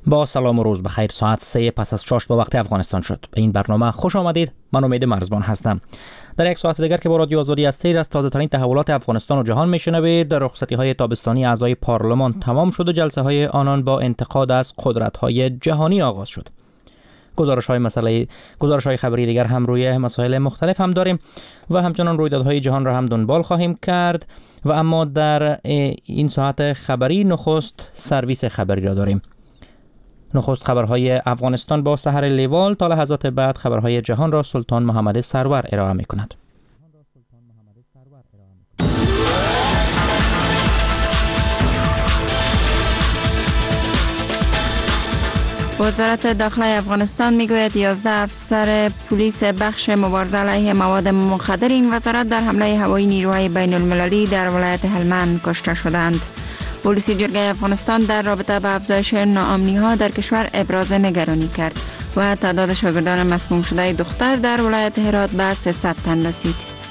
با سلام و روز بخیر. ساعت 3 پس از چاشت به وقت افغانستان شد. به این برنامه خوش آمدید. من امید مرزبان هستم. در یک ساعت دیگر که با رادیو آزادی از سیر از تازه ترین تحولات افغانستان و جهان میشنوید. در رخصتی های تابستانی اعضای پارلمان تمام شد و جلسه های آنان با انتقاد از قدرت های جهانی آغاز شد. گزارش های خبری دیگر هم روی مسائل مختلف هم داریم و همچنان رویدادهای جهان را هم دنبال خواهیم کرد. و اما در این ساعت خبری نخست سرویس خبری را داریم. نخست خبرهای افغانستان با سحر لیوال، تا لحظات بعد خبرهای جهان را سلطان محمد سرور ارائه می کند. وزارت داخله افغانستان میگوید 11 افسر پلیس بخش مبارزه علیه مواد مخدر این وزارت در حمله هوایی نیروهای بین المللی در ولایت هلمند کشته شدند. پلیس جرگه افغانستان در رابطه با افزایش ناامنی ها در کشور ابراز نگرانی کرد و تعداد شاگردان مسموم شده دختر در ولایت هرات به 300 تن رسید.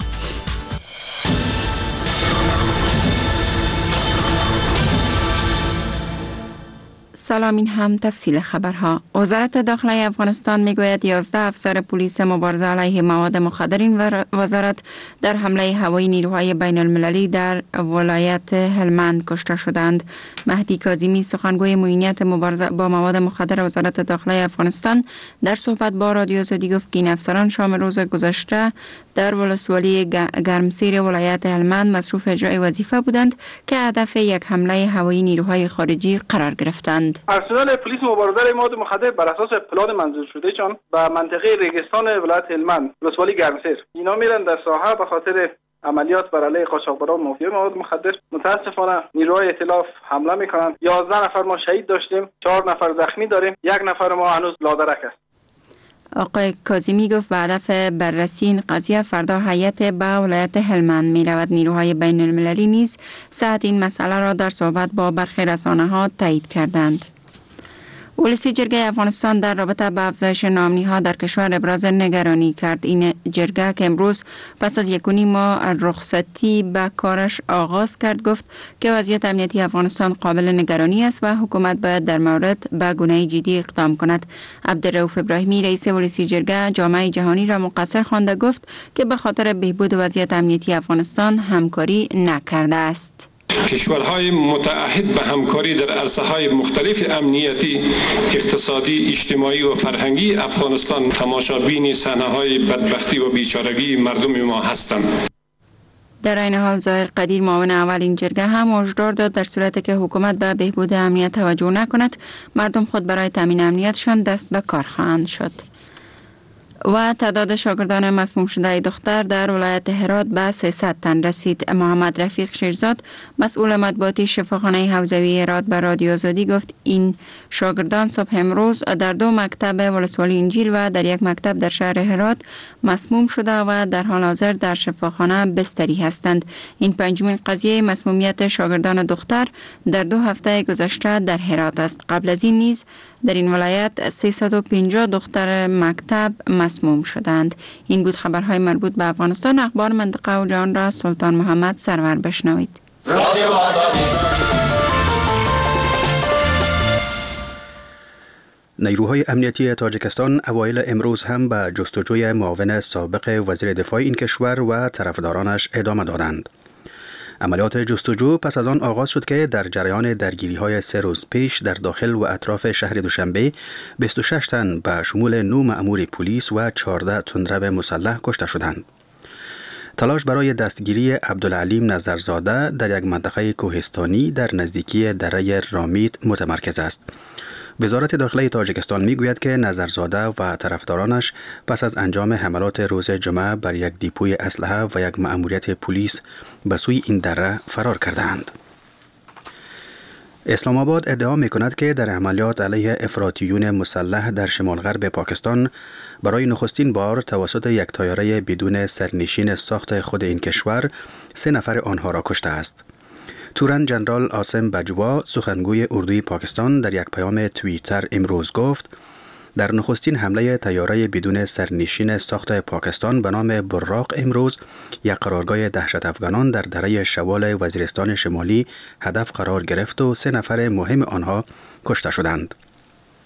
سلام، این هم تفصیل خبرها. وزارت داخله افغانستان میگوید 11 افسر پلیس مبارزه علیه مواد مخدر این وزارت در حمله هوایی نیروهای بین المللی در ولایت هلمند کشته شدند. مهدی کاظمی، سخنگوی معینیت مبارزه با مواد مخدر وزارت داخله افغانستان، در صحبت با رادیو آزادی گفت که این افسران شام روز گذشته در ولسوالی گرمسیر ولایت هلمند مصروف اجرای وظیفه بودند که هدف یک حمله هوایی نیروهای خارجی قرار گرفتند. ارسنال پلیس مبارزه مواد مخدر بر اساس پلان منظور شده چون به منطقه ریگستان ولایت هلمند ولسوالی گرمسیر اینا میرن در ساحه به خاطر عملیات بر علیه قاچاقبران مافیا مواد مخدر. متاسفانه نیروهای ائتلاف حمله میکنند. 11 نفر ما شهید داشتیم، 4 نفر زخمی داریم، 1 نفر ما هنوز لادرک است. آقای کاظمی گفت به هدف بررسی این قضیه فردا هیئت به ولایت هلمند می رود. نیروهای بین المللی نیز صحت این مسئله را در صحبت با برخی رسانه‌ها تایید کردند. ولسی جرگه افغانستان در رابطه با افزایش ناامنی‌ها در کشور ابراز نگرانی کرد. این جرگه که امروز پس از 1.5 ماه رخصتی به کارش آغاز کرد گفت که وضعیت امنیتی افغانستان قابل نگرانی است و حکومت باید در مورد به گونه جدی اقدام کند. عبدالرؤوف ابراهیمی رئیس ولسی جرگه جامعه جهانی را مقصر خوانده گفت که به خاطر بهبود وضعیت امنیتی افغانستان همکاری نکرده است. کشورهای متعهد به همکاری در عرصه‌های مختلف امنیتی، اقتصادی، اجتماعی و فرهنگی افغانستان تماشابین صحنه‌های بدبختی و بیچارگی مردم ما هستند. در این حال ظاهر قدیر، معاون اول این جرگه هم هشدار داد در صورتی که حکومت به بهبود امنیت توجه نکند، مردم خود برای تامین امنیتشان دست به کار خواهند شد. و تعداد شاگردان مسموم شده دختر در ولایت هرات به 300 تن رسید. محمد رفیق شیرزاد، مسئول مطبوعاتی شفاخانه حوزوی هرات، به رادیو آزادی گفت این شاگردان صبح امروز در 2 مکتب ولسوالی انجیل و در 1 مکتب در شهر هرات مسموم شده و در حال حاضر در شفاخانه بستری هستند. این 5مین قضیه مسمومیت شاگردان دختر در 2 هفته گذشته در هرات است. قبل از این نیز در این ولایت 350 دختر مکتب مسموم شدند. این بود خبرهای مربوط به افغانستان. اخبار منطقه و جهان را سلطان محمد سرور بشنوید. نیروهای امنیتی تاجیکستان اوایل امروز هم به جستجوی معاون سابق وزیر دفاع این کشور و طرفدارانش ادامه دادند. عملیات جستجو پس از آن آغاز شد که در جریان درگیری‌های 3 روز پیش در داخل و اطراف شهر دوشنبه 26 تن به شمول 9 مأمور پلیس و 14 تندرو مسلح کشته شدند. تلاش برای دستگیری عبدالعلیم نظرزاده در یک منطقه کوهستانی در نزدیکی دره رامیت متمرکز است. وزارت داخله تاجیکستان میگوید که نظرزاده و طرفدارانش پس از انجام حملات روز جمعه بر یک دیپوی اسلحه و یک مأموریت پلیس به سوی این دره فرار کردند. اسلام آباد ادعا می‌کند که در عملیات علیه افراطیون مسلح در شمال غرب پاکستان برای نخستین بار توسط یک طیاره بدون سرنشین ساخت خود این کشور 3 نفر آنها را کشته است. تورن جنرال آسم بجوا، سخنگوی اردوی پاکستان، در یک پیام توییتر امروز گفت در نخستین حمله طیاره بدون سرنشین ساخت پاکستان به نام براق امروز یک قرارگاه دهشت افغانان در دره شوال وزیرستان شمالی هدف قرار گرفت و 3 نفر مهم آنها کشته شدند.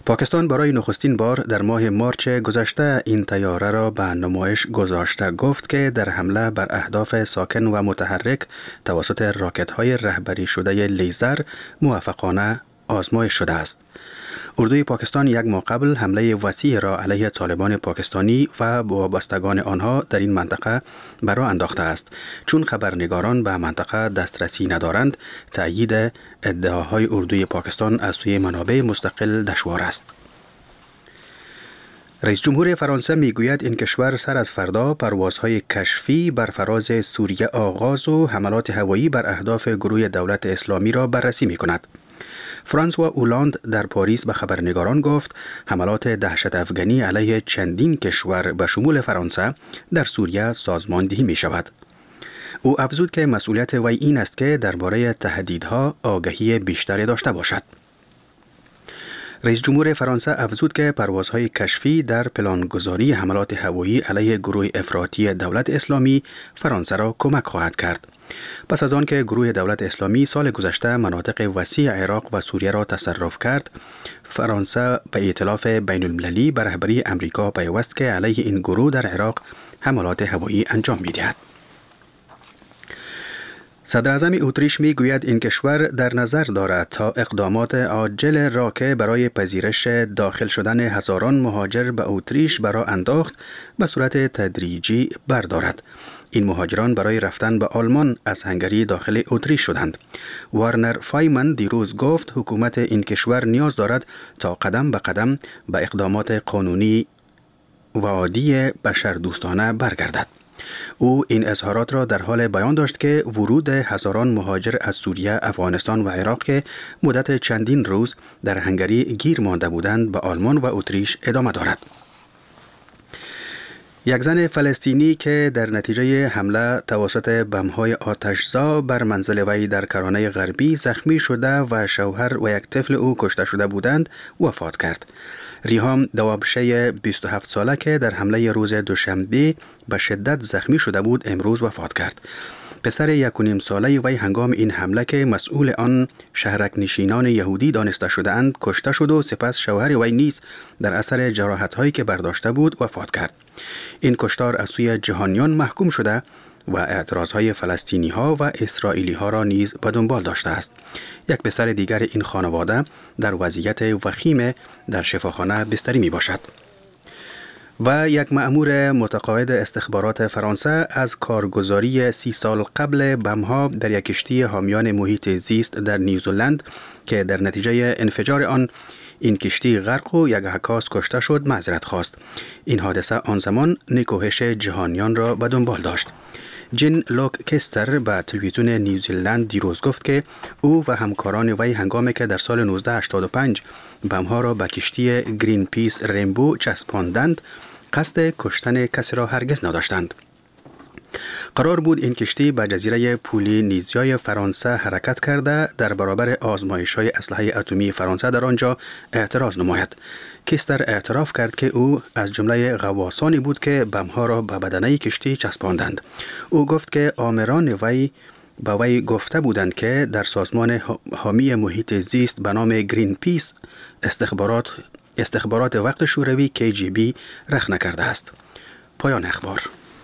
پاکستان برای نخستین بار در ماه مارچ گذشته این طیاره را به نمایش گذاشته. گفت که در حمله بر اهداف ساکن و متحرک توسط راکت‌های رهبری شده لیزر موفقانه آزمایش شده است. اردوی پاکستان یک ماه قبل حمله وسیع را علیه طالبان پاکستانی و وابستگان آنها در این منطقه بر راه انداخته است. چون خبرنگاران به منطقه دسترسی ندارند، تأیید ادعاهای اردوی پاکستان از سوی منابع مستقل دشوار است. رئیس جمهور فرانسه میگوید این کشور سر از فردا پروازهای کشفی بر فراز سوریه آغاز و حملات هوایی بر اهداف گروه دولت اسلامی را بررسی می‌کند. فرانسوا اولاند در پاریس به خبرنگاران گفت حملات دهشت افغانی علیه چندین کشور به شمول فرانسه در سوریه سازماندهی می شود. او افزود که مسئولیت وی این است که درباره تهدیدها آگاهی بیشتری داشته باشد. رئیس جمهور فرانسه افزود که پروازهای کشفی در پلانگذاری حملات هوایی علیه گروه افراطی دولت اسلامی فرانسه را کمک خواهد کرد. پس از آن که گروه دولت اسلامی سال گذشته مناطق وسیع عراق و سوریه را تصرف کرد، فرانسه به ائتلاف بین المللی به رهبری امریکا پیوست که علیه این گروه در عراق حملات هوایی انجام می‌دهد. صدر اعظم اتریش می گوید این کشور در نظر دارد تا اقدامات عاجل را که برای پذیرش داخل شدن هزاران مهاجر به اتریش برای انداخت به صورت تدریجی بردارد. این مهاجران برای رفتن به آلمان از هنگری داخل اتریش شدند. وارنر فایمن دیروز گفت حکومت این کشور نیاز دارد تا قدم به قدم به اقدامات قانونی و عادی بشردوستانه برگردد. او این اظهارات را در حال بیان داشت که ورود هزاران مهاجر از سوریه، افغانستان و عراق که مدت چندین روز در هنگری گیر مانده بودند به آلمان و اتریش ادامه دارد. یک زن فلسطینی که در نتیجه حمله توسط بمب‌های آتش‌زا بر منزل وی در کرانه غربی زخمی شده و شوهر و یک طفل او کشته شده بودند وفات کرد. ریهام دوابشه 27 ساله که در حمله روز دوشنبه به شدت زخمی شده بود امروز وفات کرد. پسر 1.5 ساله وی هنگام این حمله که مسئول آن شهرک نشینان یهودی دانسته شده‌اند کشته شد و سپس شوهر وی نیز در اثر جراحت‌هایی که برداشته بود وفات کرد. این کشتار از سوی جهانیان محکوم شده و اعتراضهای فلسطینی‌ها و اسرائیلی‌ها را نیز به دنبال داشته است. یک پسر دیگر این خانواده در وضعیت وخیم در شفاخانه بستری می باشد. و یک مأمور متقاعد استخبارات فرانسه از کارگزاری 30 سال قبل بمب‌ها در یک کشتی حامیان محیط زیست در نیوزلند که در نتیجه انفجار آن این کشتی غرق و یک عکاس کشته شد معذرت خواست. این حادثه آن زمان نکوهش جهانیان را به دنبال داشت. جین لوک کستر به تلویزیون نیوزیلند دیروز گفت که او و همکاران وی هنگامی که در سال 1985 بمب‌ها را به کشتی گرین پیس ریمبو چسباندند قصد کشتن کسی را هرگز نداشتند. قرار بود این کشتی به جزیره پولینیزیای فرانسه حرکت کرده در برابر آزمایش‌های اسلحه اتمی فرانسه در آنجا اعتراض نماید. کستر اعتراف کرد که او از جمله غواصانی بود که بمب‌ها را به بدنه کشتی چسباندند. او گفت که آمران وی به وی گفته بودند که در سازمان حامی محیط زیست به نام گرین پیس استخبارات وقت شوروی KGB رخ نکرده است. پایان اخبار.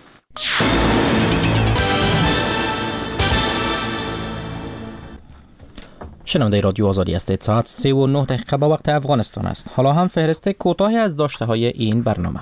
شنونده رادیو آزادی هستید. ساعت 3:09 به وقت افغانستان است. حالا هم فهرست کوتاهی از داشته های این برنامه.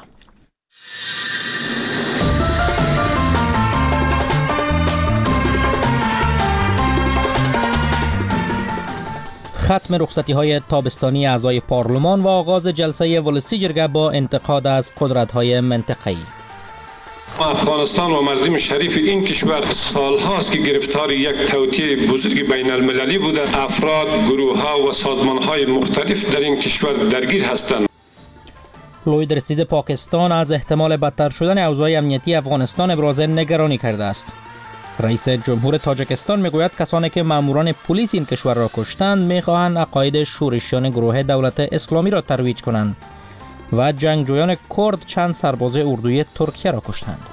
ختم رخصتی های تابستانی اعضای پارلمان و آغاز جلسه ولسی جرگه با انتقاد از قدرت های منطقه‌ای. افغانستان و مردم شریف این کشور سالهاست که گرفتار یک توطئه بزرگ بین المللی بوده. افراد، گروه‌ها و سازمان‌های مختلف در این کشور درگیر هستند. لوید رسید پاکستان از احتمال بدتر شدن اوضاع امنیتی افغانستان ابراز نگرانی کرده است. رئیس جمهور تاجیکستان میگوید کسانی که ماموران پلیس این کشور را کشتند میخواهند عقاید شورشیان گروه دولت اسلامی را ترویج کنند و جنگجویان کرد چند سرباز اردوی ترکیه را کشتند.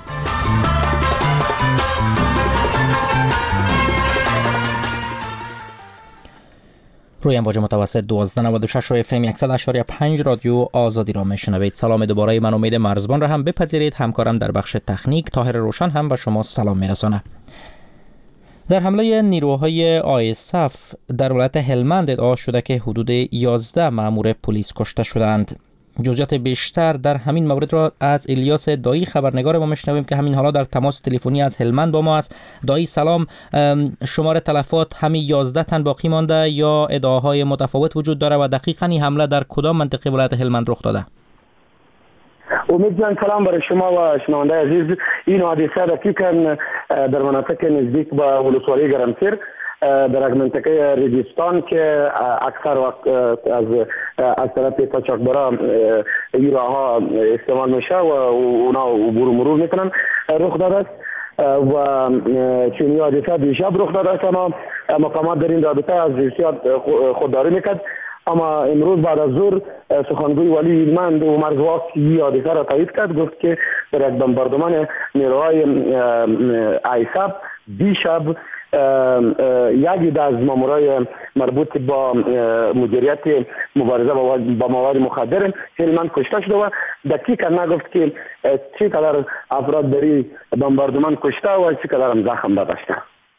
روی امواج متوسط 1296 و FM 100.5 رادیو آزادی را میشنوید. سلام دوباره، من امید مرزبان را هم بپذیرید. همکارم در بخش تکنیک طاهر روشن هم به شما سلام میرسانه. در حمله نیروهای آیساف در ولایت هلمند ادعا شده که حدود 11 مأمور پلیس کشته شدند. جزئیات بیشتر در همین مورد را از الیاس دایی خبرنگار ما میشنویم که همین حالا در تماس تلفنی از هلمند با ما است. دایی سلام، شمار تلفات همین 11 تن باقی مانده یا ادعاهای متفاوت وجود داره و دقیقاً این حمله در کدام منطقه ولایت هلمند رخ داده؟ امید جان سلام برای شما و شنونده عزیز. این حادثه دقیقاً در مناطق نزدیک به ولسوالی گرمسیر در منطقه رجستان که اکثر وقت از طرف قاچاقبرا این راه ها استعمال میشه و اونا عبور و مرور میکنن رخ داده است و چنین حادثه دیشب رخ داده است. اما مقامات در این رابطه از جزئیات خودداری میکرد، اما امروز بعد از ظهر سخنگوی ولی هلمند و مرزواک این حادثه را تایید کرد. گفت که در یک بمباردمان نیروهای آیساف دیشب یکی از مامورای مربوط با مدیریت مبارزه با مواد مخدر هلمند کشته شده و دقیقا نگفت که چقدر افراد در این بمباردمان کشته و چقدر هم زخم داشته.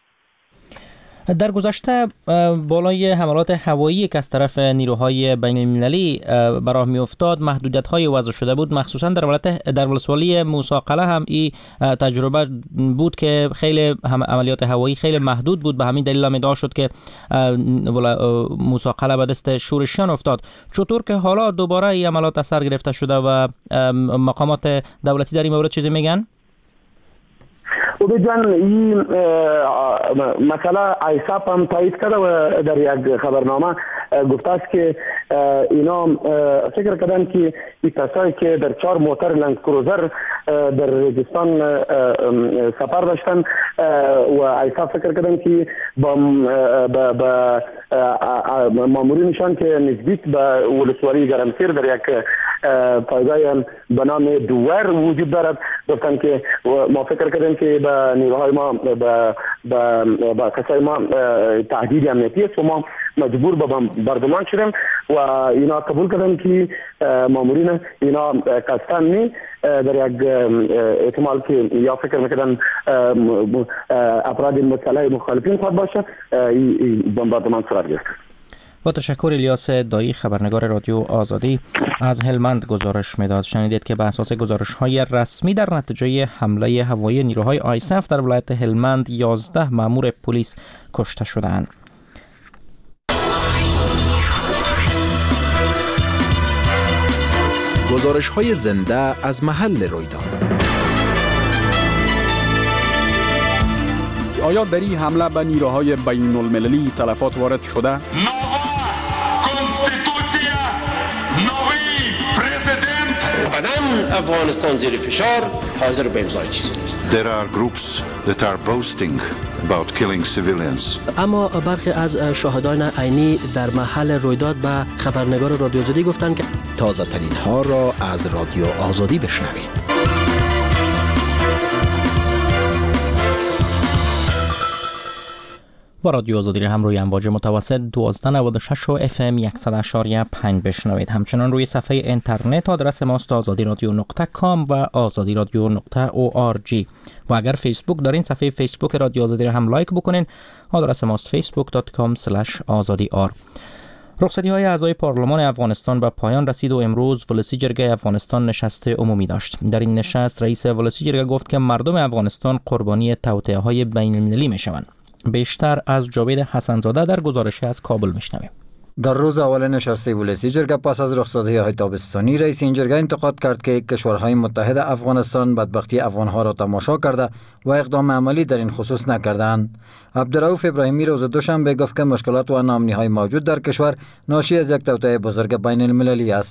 در گذشته بالای حملات هوایی که از طرف نیروهای بین المللی به راه می افتاد محدودیت‌های وضع شده بود، مخصوصا در ولسوالی موسی قلعه هم این تجربه بود که خیلی عملیات هوایی خیلی محدود بود. به همین دلیل ادعا شد که موسی قلعه به دست شورشیان افتاد. چطور که حالا دوباره این عملیات اثر گرفته شده و مقامات دولتی در این مورد چیزی میگن؟ او جان این مسئله آیساف هم تایید کرده و در یک خبرنامه گفته است که اینا فکر کردن که این کسایی که در 4 موتر لند کروزر در رجستان سفر داشتن و آیساف فکر کردن که با مامورینشان که نزدیک به ولسوالی گرمسیر در یک پایگاه به نام دوور وجود دارد، گفتن که ما فکر کردیم که به نیروهای ما به کسای ما تهدید امنیتی است و ما مجبور به بمباردمان شدیم و اینا قبول کردن که مامورین اینا قصداً نی در یک احتمال که یا فکر میکردن افراد مسلح مخالفین خود باشه بمباردمان صورت گرفت. با تشکر الیاس دایی خبرنگار رادیو آزادی از هلمند گزارش میداد. شنیدید که به اساس گزارش‌های رسمی در نتیجه حمله هوایی نیروهای آیساف در ولایت هلمند 11 مأمور پلیس کشته شدند. گزارش‌های زنده از محل رویداد. آیا در این حمله به نیروهای بین المللی تلفات وارد شده؟ افغانستان زیر فشار حاضر به امضای چیزی نیست. There are groups that are boasting about killing civilians. اما برخی از شاهدان عینی در محل رویداد به خبرنگار رادیو آزادی گفتند که تازه ترین ها را از رادیو آزادی بشنوید. با رادیو آزادی هم روی امواج متوسط 1296 و FM 100.5 بشنوید. همچنان روی صفحه اینترنت آدرس ماست azadiradio.com و azadiradio.org و اگر فیسبوک دارین صفحه فیسبوک رادیو آزادی هم لایک بکنین. آدرس ماست facebook.com/azadiyar. رخصتی‌های اعضای پارلمان افغانستان به پایان رسید و امروز ولسی جرگه افغانستان نشست عمومی داشت. در این نشست رئیس ولسی جرگه گفت که مردم افغانستان قربانی توطئه‌های بین‌المللی میشوند. بیشتر از جاوید حسن‌زاده در گزارشی از کابل میشنویم. در روز اول نشست ولسی جرگه پس از رخصتی‌های تابستانی رئیس این جرگه انتقاد کرد که کشورهای متحد افغانستان بدبختی افغانها را تماشا کرده و اقدام عملی در این خصوص نکردند. عبدالرؤوف ابراهیمی روز دوشنبه گفت که مشکلات و ناامنی‌های موجود در کشور ناشی از یک توطئه بزرگ بین المللی است.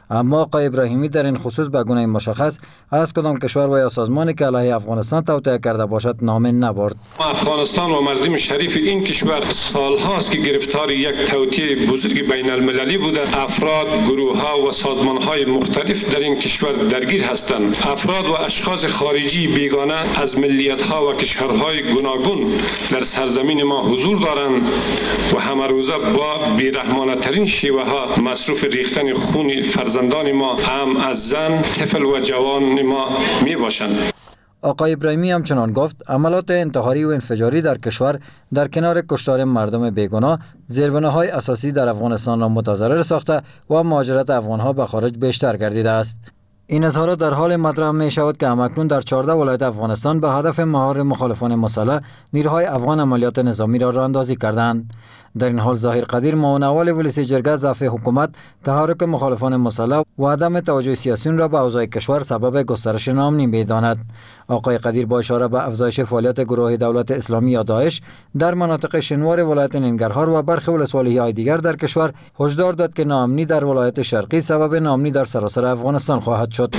اما آقای ابراهیمی در این خصوص به گونه مشخص از کدام کشور و یا سازمانی که علیه افغانستان توطئه کرده باشد نام نبرد. افغانستان و مردم شریف این کشور سالهاست که گرفتار یک توطئه بزرگ بین المللی بوده. افراد، گروه ها و سازمان های مختلف در این کشور درگیر هستند. افراد و اشخاص خارجی بیگانه از ملیت ها و کشورهای گوناگون در سرزمین ما حضور دارند و همه روزه با بیرحمانه ترین شیوه ها مصروف ریختن خون فرزندان ما هم از زن، طفل و جوان ما می باشند. آقای ابراهیمی همچنان گفت عملات انتحاری و انفجاری در کشور در کنار کشتار مردم بیگناه زیربناهای اساسی در افغانستان را متضرر ساخته و مهاجرت افغانها به خارج بیشتر گردیده است. این اظهارات در حال مطرح می شود که همکنون در 14 ولایت افغانستان به هدف مهار مخالفان مسلح نیروهای افغان عملیات نظامی را راهاندازی کردند. در این حال ظاهر قدیر معاون اول ولسی جرگه ضعف حکومت، تحرک مخالفان مسلح و عدم توجه سیاسیون را به اوضاع کشور سبب گسترش ناامنی می‌داند. آقای قدیر با اشاره به افزایش فعالیت گروه دولت اسلامی یا داعش در مناطق شنوار ولایت ننگرهار و برخی ولسوالی‌های دیگر در کشور هشدار داد که ناامنی در ولایت شرقی سبب ناامنی در سراسر افغانستان خواهد شد.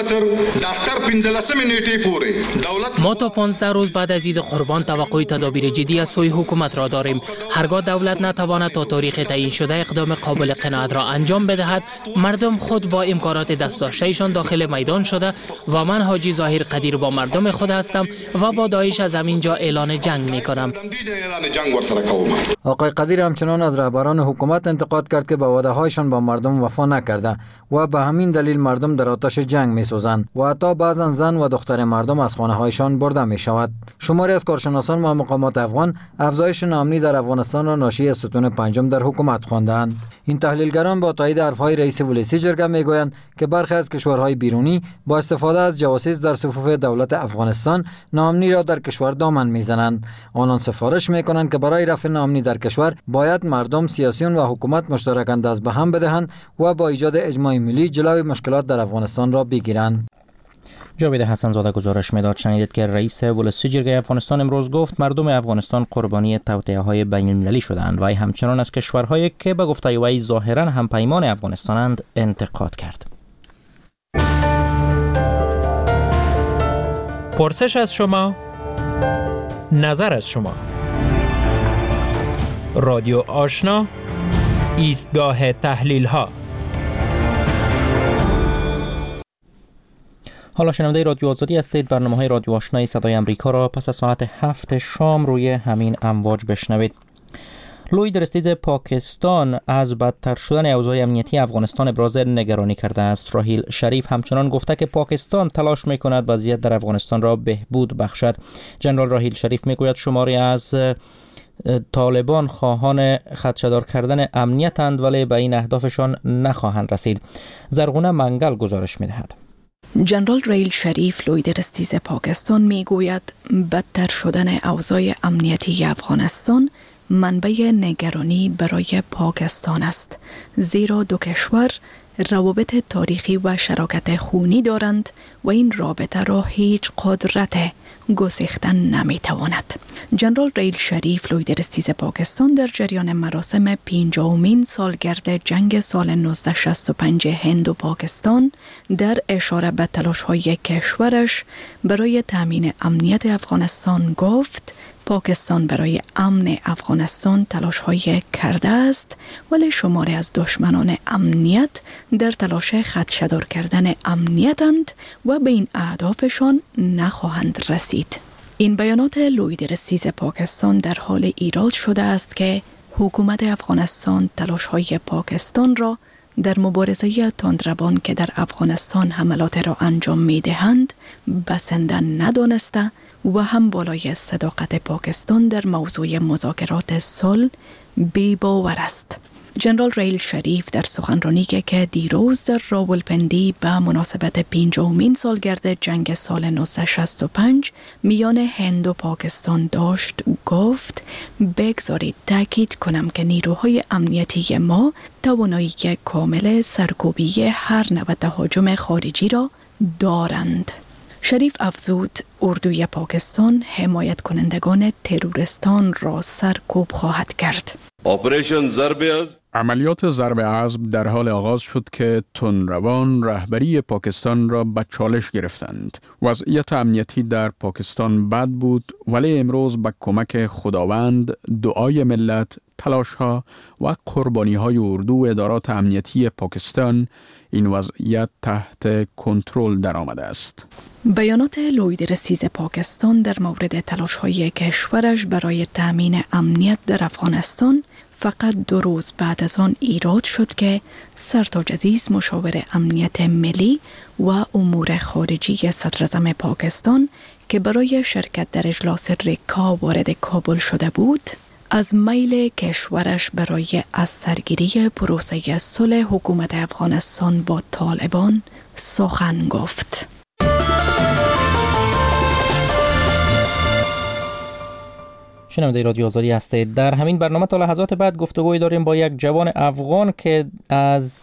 ما تا 15 روز بعد از عید قربان توقع تدابیر جدی از سوی حکومت را داریم. هرگاه دولت نتواند تا تاریخ تعیین شده اقدام قابل قناعت را انجام بدهد، مردم خود با امکانات دست داشته‌شان داخل میدان شده و من حاجی ظاهر قدیر با مردم خود هستم و با داعش از همینجا اعلان جنگ می‌کنم. آقای قدیر همچنان از رهبران حکومت انتقاد کرد که به وعده‌هایشان با مردم وفا نکرده و به همین دلیل مردم در آتش جنگ می‌سوزند و حتی بعضن زن و دختر مردم از خانه‌هایشان برده می‌شود. شماری از کارشناسان و مقامات افغان افزایش ناامنی در افغانستان را ناشی از ستون پنجم در حکومت خواندند. این تحلیلگران با تایید حرف‌های رئیس ولسی جرگه میگویند که برخی از کشورهای بیرونی با استفاده از جواسیس در صفوف دولت افغانستان ناامنی را در کشور دامن میزنند. آنان سفارش میکنند که برای رفع ناامنی در کشور باید مردم، سیاسیون و حکومت مشترکاً دست به هم بدهند و با ایجاد اجماع ملی جلوی مشکلات در افغانستان را بگیرند. جاوید حسن زاده گزارش میداد. شنیدید که رئیس ولسی جرگه افغانستان امروز گفت مردم افغانستان قربانی توطئه‌های بین‌المللی شدند و همچنان از کشورهایی که به گفته وی ظاهراً همپیمان افغانستانند انتقاد کرد. پرسش از شما، نظر از شما. رادیو آشنا، ایستگاه تحلیل ها. حالا شنونده رادیو آزادی هستید. برنامه‌های رادیو آشنای صدای امریکا را پس از ساعت 7 شام روی همین امواج بشنوید. لوی درستیز پاکستان از بدتر شدن اوضاع امنیتی افغانستان ابراز نگرانی کرده است. راحیل شریف همچنان گفته که پاکستان تلاش می‌کند وضعیت در افغانستان را بهبود بخشد. جنرال راحیل شریف میگوید شماری از طالبان خواهان خدشه‌دار کردن امنیتند ولی به این اهدافشان نخواهند رسید. زرغونه منگل گزارش می‌دهد. جنرال راحیل شریف لوی درستیز پاکستان میگوید بدتر شدن اوضاع امنیتی افغانستان منبع نگرانی برای پاکستان است، زیرا دو کشور روابط تاریخی و شراکت خونی دارند و این رابطه را هیچ قدرت گسیختن نمیتواند. جنرال راحیل شریف لوی درستیز پاکستان در جریان مراسم 50مین سالگرد جنگ سال 1965 هند و پاکستان در اشاره به تلاش‌های کشورش برای تامین امنیت افغانستان گفت پاکستان برای امن افغانستان تلاش‌های کرده است ولی شماری از دشمنان امنیت در تلاش خدشه‌دار کردن امنیتند و به این اهدافشان نخواهند رسید. این بیانات لوی درستیز پاکستان در حال ایراد شده است که حکومت افغانستان تلاش‌های پاکستان را در مبارزه تندروان که در افغانستان حملات را انجام می‌دهند بسنده ندانسته و هم بالای صداقت پاکستان در موضوع مذاکرات صلح بی‌باور است. جنرال راحیل شریف در سخنرانی که دیروز در راولپندی به مناسبت 50مین سالگرد جنگ سال 1965 میان هند و پاکستان داشت گفت بگذارید تاکید کنم که نیروهای امنیتی ما توانایی کامل سرکوبی هر نوع تهاجم خارجی را دارند. شریف افزود اردوی پاکستان حمایت کنندگان تروریستان را سرکوب خواهد کرد. عملیات ضرب اسب در حال آغاز شد که تندروان رهبری پاکستان را به چالش گرفتند. وضعیت امنیتی در پاکستان بد بود، ولی امروز با کمک خداوند، دعای ملت، تلاش‌ها و قربانی‌های اردو و ادارات امنیتی پاکستان این وضعیت تحت کنترل درآمده است. بیانات لوید رسیز پاکستان در مورد تلاش‌های کشورش برای تأمین امنیت در افغانستان فقط 2 روز بعد از آن ایراد شد که سرتاج عزیز مشاور امنیت ملی و امور خارجی صدراعظم پاکستان که برای شرکت در اجلاس رکا وارد کابل شده بود، از میل کشورش برای از سرگیری پروسه صلح حکومت افغانستان با طالبان سخن گفت. شنونده رادیو آزادی هستید. در همین برنامه تا لحظات بعد گفتگوی داریم با یک جوان افغان که از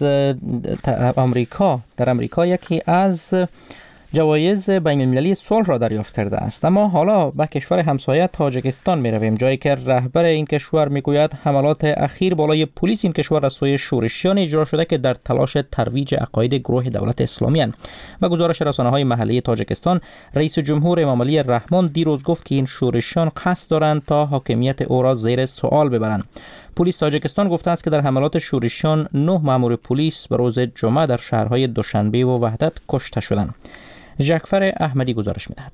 امریکا یکی از جوایز بین المللی صلح را دریافت کرده است. اما حالا به کشور همسایه تاجیکستان می رویم، جایی که رهبر این کشور می گوید حملات اخیر بالای پلیس این کشور از سوی شورشیان اجرا شده که در تلاش ترویج عقاید گروه دولت اسلامی اند. با گزارش رسانه‌های محلی تاجیکستان، رئیس جمهور امام علی الرحمن دیروز گفت که این شورشیان قصد دارند تا حاکمیت او را زیر سوال ببرند. پلیس تاجیکستان گفته است که در حملات شورشیان 9 مأمور پلیس به روز جمعه در شهرهای دوشنبه و وحدت کشته شدند. جعفر احمدی گزارش می‌دهد.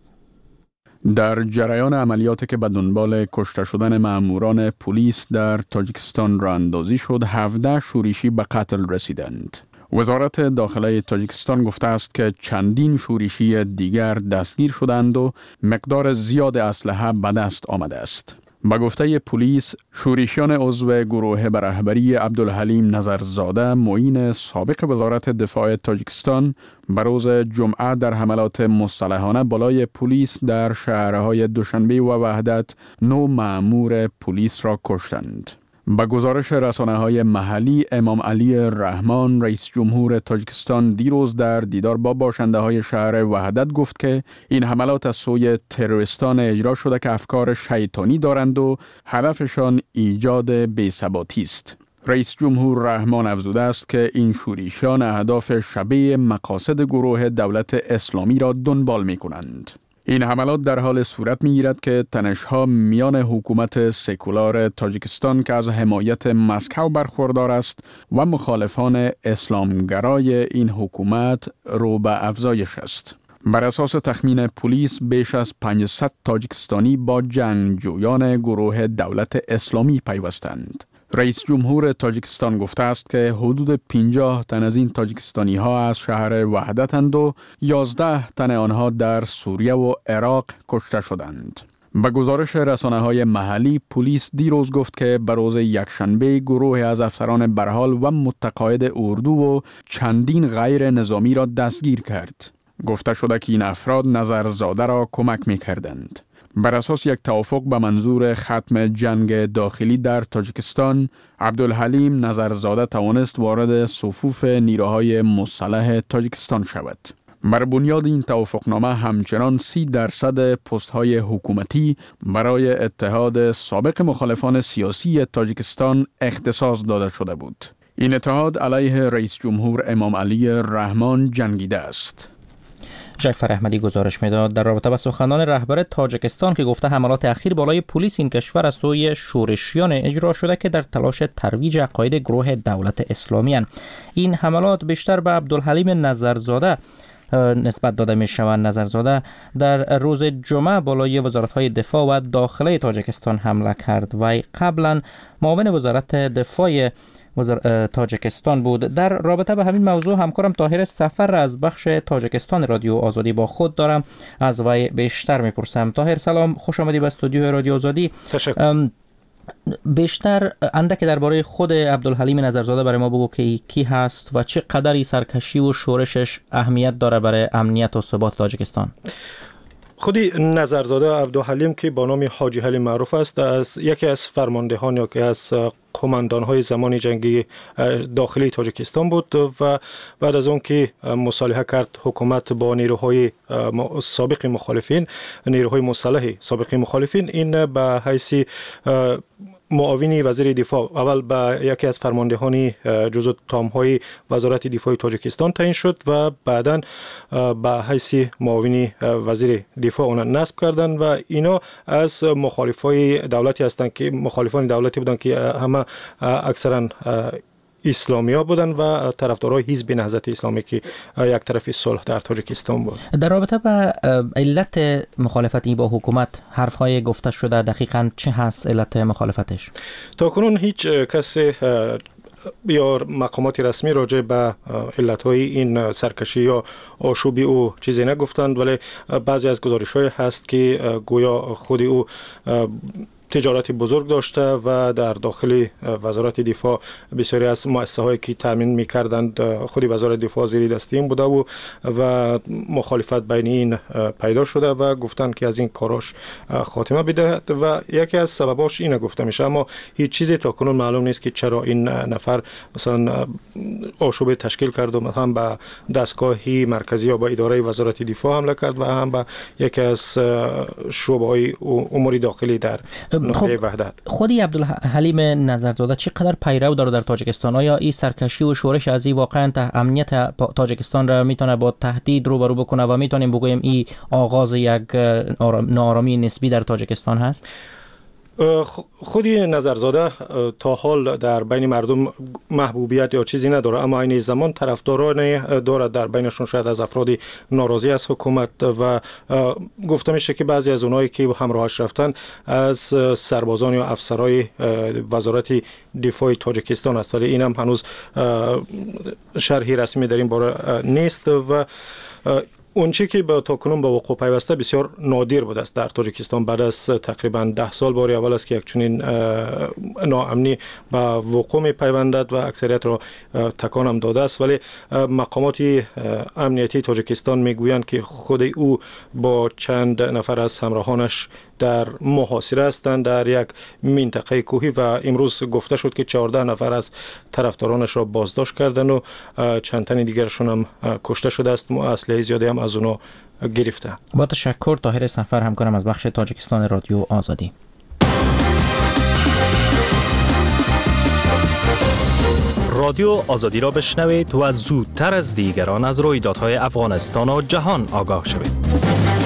در جریان عملیاتی که به دنبال کشته شدن مأموران پلیس در تاجیکستان راه اندازی شد، 17 شورشی به قتل رسیدند. وزارت داخله تاجیکستان گفته است که چندین شورشی دیگر دستگیر شدند و مقدار زیاد اسلحه به دست آمده است. با گفته پلیس، شورشیان عضو گروه به رهبری عبدالحلیم نظرزاده، معین سابق وزارت دفاع تاجیکستان، به روز جمعه در حملات مسلحانه بالای پلیس در شهرهای دوشنبه و وحدت 9 مأمور پلیس را کشتند. با گزارش رسانه‌های محلی، امام علی الرحمن رئیس جمهور تاجیکستان دیروز در دیدار با باشنده‌های شهر وحدت گفت که این حملات از سوی تروریستان اجرا شده که افکار شیطانی دارند و هدفشان ایجاد بی‌ثباتی است. رئیس جمهور رحمان افزوده است که این شورشیان اهداف شبیه مقاصد گروه دولت اسلامی را دنبال می‌کنند. این حملات در حال صورت می‌گیرد که تنش‌ها میان حکومت سکولار تاجیکستان که از حمایت مسکو برخوردار است و مخالفان اسلامگرای این حکومت رو به افزایش است. بر اساس تخمین پلیس، بیش از 500 تاجیکستانی با جنگجویان گروه دولت اسلامی پیوستند. رئیس جمهور تاجیکستان گفته است که حدود 50 تن از این تاجیکستانی ها از شهر وحدتند و 11 تن آنها در سوریه و عراق کشته شدند. به گزارش رسانه‌های محلی، پلیس دیروز گفت که به روز یکشنبه گروه از افسران برحال و متقاعد اردو و چندین غیر نظامی را دستگیر کرد. گفته شده که این افراد نظرزاده را کمک می‌کردند. بر اساس یک توافق به منظور ختم جنگ داخلی در تاجیکستان، عبدالحلیم نظرزاده توانست وارد صفوف نیروهای مسلح تاجیکستان شود. بر بنیاد این توافقنامه همچنان 30% پست‌های حکومتی برای اتحاد سابق مخالفان سیاسی تاجیکستان اختصاص داده شده بود. این اتحاد علیه رئیس جمهور امام علی الرحمن جنگیده است. جعفر احمدی گزارش میداد در رابطه با سخنان رهبر تاجیکستان که گفته حملات اخیر بالای پلیس این کشور از سوی شورشیان اجرا شده که در تلاش ترویج عقاید گروه دولت اسلامی اند. این حملات بیشتر به عبدالحلیم نظرزاده نسبت داده می شوند. نظرزاده در روز جمعه بالای وزارت‌های دفاع و داخله تاجیکستان حمله کرد و قبلا معاون وزارت دفاع تاجیکستان بود. در رابطه به همین موضوع همکارم طاهر سفر از بخش تاجیکستان رادیو آزادی با خود دارم، از وی بیشتر میپرسم. طاهر سلام، خوش آمدی به استودیو رادیو آزادی. تشکر. بیشتر اندک درباره خود عبدالحلیم نظرزاده برای ما بگو که کی هست و چه قدری سرکشی و شورشش اهمیت داره برای امنیت و ثبات تاجیکستان. خودی نظرزاده عبدالحلیم که با نام حاجی حلیم معروف است، از یکی از فرماندهان یا که از قماندان‌های زمان جنگی داخلی تاجیکستان بود و بعد از اون که مصالحه کرد حکومت با نیروهای سابق مخالفین، نیروهای مسلح سابق مخالفین، این به حیث معاون وزیر دفاع اول به یکی از فرماندهان جزو تام‌های وزارت دفاع تاجیکستان تعیین شد و بعداً به حیث معاون وزیر دفاع اون نصب کردند و اینا از مخالفای دولتی هستند که مخالفان دولتی بودند که همه اکثرا اسلامیا بودن و طرفدارای حزب نهضت اسلامی که یک طرف صلح در تاجیکستان بود. در رابطه با علت مخالفت با حکومت حرفهای گفته شده دقیقاً چه هست علت مخالفتش؟ تا کنون هیچ کسی یا مقامات رسمی راجع به علتهای این سرکشی یا آشوبی او چیزی نگفتند، ولی بعضی از گزارش‌های هست که گویا خود او تجارتی بزرگ داشته و در داخل وزارت دفاع بسیاری از مؤسسه‌هایی که تامین می‌کردند خود وزارت دفاع زیر دست این بوده و مخالفت بین این پیدا شده و گفتند که از این کاراش خاتمه بدهد و یکی از سبباش اینه گفته میشه، اما هیچ چیزی تا کنون معلوم نیست که چرا این نفر مثلا آشوب تشکیل کرد و هم به دستگاه مرکزی یا به اداره وزارت دفاع حمله کرد و هم به یکی از شعبه‌های امور داخلی در وحدت. خودی عبدالحلیم نظرزاده چقدر پیرو داره در تاجیکستان؟ آیا این سرکشی و شورش از این واقعا امنیت تاجیکستان را میتونه با تهدید روبرو بکنه و میتونیم بگوییم این آغاز یک ناآرامی نسبی در تاجیکستان هست؟ خودی نظرزاده تا حال در بین مردم محبوبیت یا چیزی نداره، اما این زمان طرفداران دارد در بینشون شاید از افرادی ناراضی از حکومت و گفته میشه که بعضی از اونایی که همراهش رفتن از سربازان یا افسرای وزارت دفاع تاجیکستان است، ولی این هم هنوز شرحی رسمی در این باره نیست و اون چی که تا کنون به وقوع پیوسته بسیار نادر بوده است در تاجیکستان. بعد از تقریبا 10 سال باری اول است که یک چنین ناامنی به وقوع می پیوندد و اکثریت را تکان هم داده است، ولی مقامات امنیتی تاجیکستان میگویند که خود او با چند نفر از همراهانش در محاصره هستند در یک منطقه کوهی و امروز گفته شد که 14 نفر از طرفدارانش را بازداشت کردند و چند تن دیگرشون هم کشته شده است. اسلحه زیادی هم از اونها گرفته. با تشکر. طاهر سفر همکارم از بخش تاجیکستان رادیو آزادی. رادیو آزادی را بشنوید و زودتر از دیگران از رویدادهای افغانستان و جهان آگاه شوید.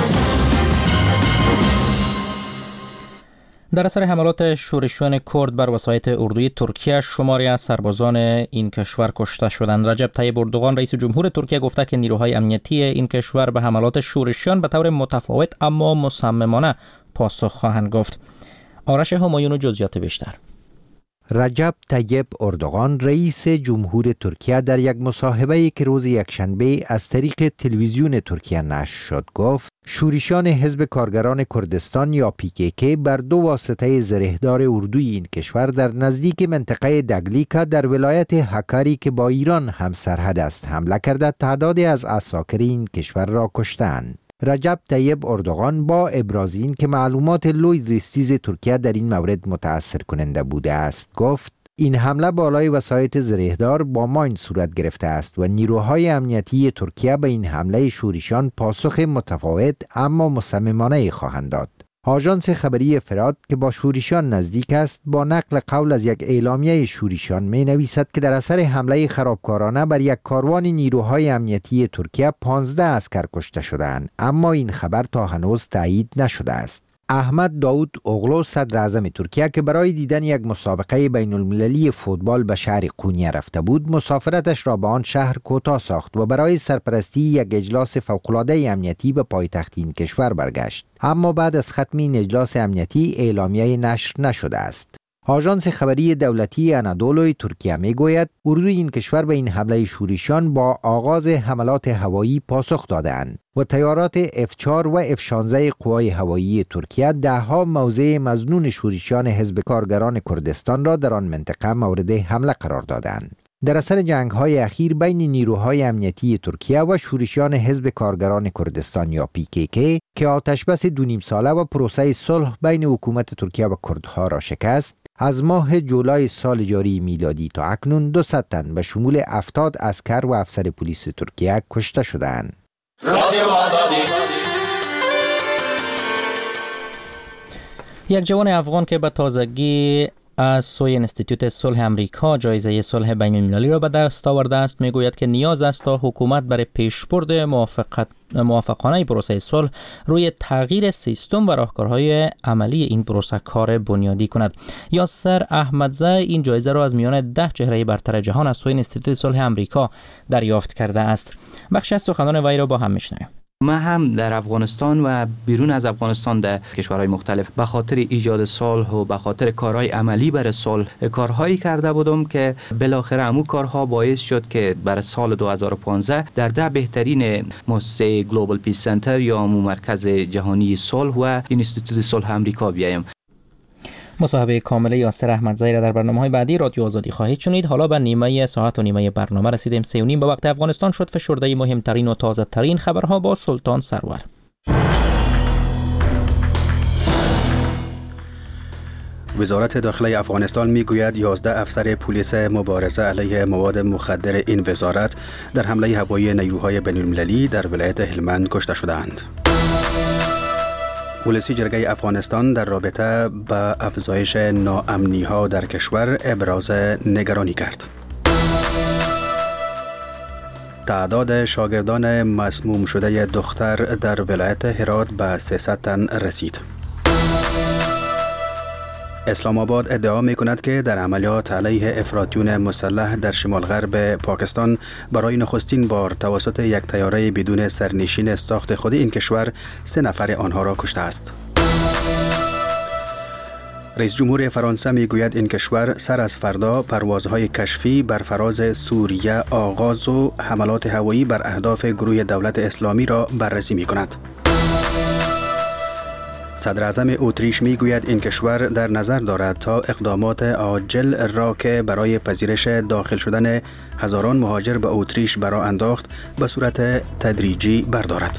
در اثر حملات شورشیان کرد بر وسایط اردوی ترکیه شماری از سربازان این کشور کشته شدند. رجب طیب اردوغان رئیس جمهور ترکیه گفته که نیروهای امنیتی این کشور به حملات شورشیان به طور متفاوت اما مصممانه پاسخ خواهند گفت. آرش همایون و جزئیات بیشتر. رجب طیب اردوغان رئیس جمهور ترکیه در یک مصاحبه‌ای که روز یکشنبه از طریق تلویزیون ترکیه نشر شد گفت شورشیان حزب کارگران کردستان یا PKK بر 2 واسطه زرهدار اردوی این کشور در نزدیک منطقه دگلیکا در ولایت هکاری که با ایران هم سرحد است حمله کرده تعدادی از عساکر این کشور را کشتند. رجب طیب اردوغان با ابراز این که معلومات لوید ریستیز ترکیه در این مورد متأثر کننده بوده است گفت این حمله بالای وسایط زرهدار با ماین صورت گرفته است و نیروهای امنیتی ترکیه به این حمله شورشیان پاسخ متفاوت اما مصممانه خواهند داد. آژانس خبری فرات که با شورشیان نزدیک است با نقل قول از یک اعلامیه شورشیان می نویسد که در اثر حمله خرابکارانه بر یک کاروان نیروهای امنیتی ترکیه 15 عسکر کشته شدند، اما این خبر تا هنوز تایید نشده است. احمد داود اوغلو صدر اعظم ترکیه که برای دیدن یک مسابقه بین المللی فوتبال به شهر قونیه رفته بود مسافرتش را به آن شهر کوتاه ساخت و برای سرپرستی یک اجلاس فوق‌العاده امنیتی به پایتخت این کشور برگشت، اما بعد از ختم این اجلاس امنیتی اعلامیه نشر نشده است. آژانس خبری دولتی انادولوی ترکیه میگوید اردوی این کشور به این حمله شورشیان با آغاز حملات هوایی پاسخ دادند و طیارات F-4 و F-16 قوای هوایی ترکیه دهها موضع مظنون شورشیان حزب کارگران کردستان را در آن منطقه مورد حمله قرار دادند. در اثر جنگ‌های اخیر بین نیروهای امنیتی ترکیه و شورشیان حزب کارگران کردستان یا PKK که آتشبس 2.5 ساله و پروسه صلح بین حکومت ترکیه و کردها را شکست، از ماه جولای سال جاری میلادی تا اکنون 200 تن به شمول 70 عسکر و افسر پلیس ترکیه کشته شدند. یک جوان افغان که به تازگی از سوی انستیتوت صلح امریکا جایزه صلح بین المللی را به دست آورده است. میگوید که نیاز است تا حکومت برای پیشبرد موافقانه پروسه صلح روی تغییر سیستم و راهکارهای عملی این پروسه کار بنیادی کند. یاسر احمدزی این جایزه را از میان 10 چهره برتر جهان از سوی انستیتوت صلح امریکا دریافت کرده است. بخشی از سخنان وی را با هم میشنویم. ما هم در افغانستان و بیرون از افغانستان در کشورهای مختلف به خاطر ایجاد صلح و به خاطر کارهای عملی برای صلح کارهایی کرده بودم که بالاخره همون کارها باعث شد که برای سال 2015 در 10 بهترین مؤسسه گلوبال پیس سنتر یا مرکز جهانی صلح و انستیتوت صلح امریکا بیایم. مصاحبه کامل یاسر احمدزی را در برنامه‌های بعدی رادیو آزادی خواهید شنید. حالا به نیمه ساعت و نیمه برنامه رسیدیم. 3:30 به وقت افغانستان شد. فشرده مهمترین و تازه ترین خبرها با سلطان سرور. وزارت داخله افغانستان میگوید 11 افسر پلیس مبارزه علیه مواد مخدر این وزارت در حمله هوایی نیروهای بین‌المللی در ولایت هلمند کشته شدند. پلیسی جرگه افغانستان در رابطه با افزایش ناامنی‌ها در کشور ابراز نگرانی کرد. تعداد شاگردان مسموم شده دختر در ولایت هرات به 300 تن رسید. اسلام آباد ادعا می کند که در عملیات علیه افراطیون مسلح در شمال غرب پاکستان برای نخستین بار توسط یک طیاره بدون سرنشین ساخت خود این کشور 3 نفر آنها را کشته است. رئیس جمهور فرانسه می گوید این کشور سر از فردا پروازهای کشفی بر فراز سوریه آغاز و حملات هوایی بر اهداف گروه دولت اسلامی را بررسی می کند. صدر اعظم اتریش می گوید این کشور در نظر دارد تا اقدامات عاجل را که برای پذیرش داخل شدن هزاران مهاجر به اتریش برا انداخت به صورت تدریجی بردارد.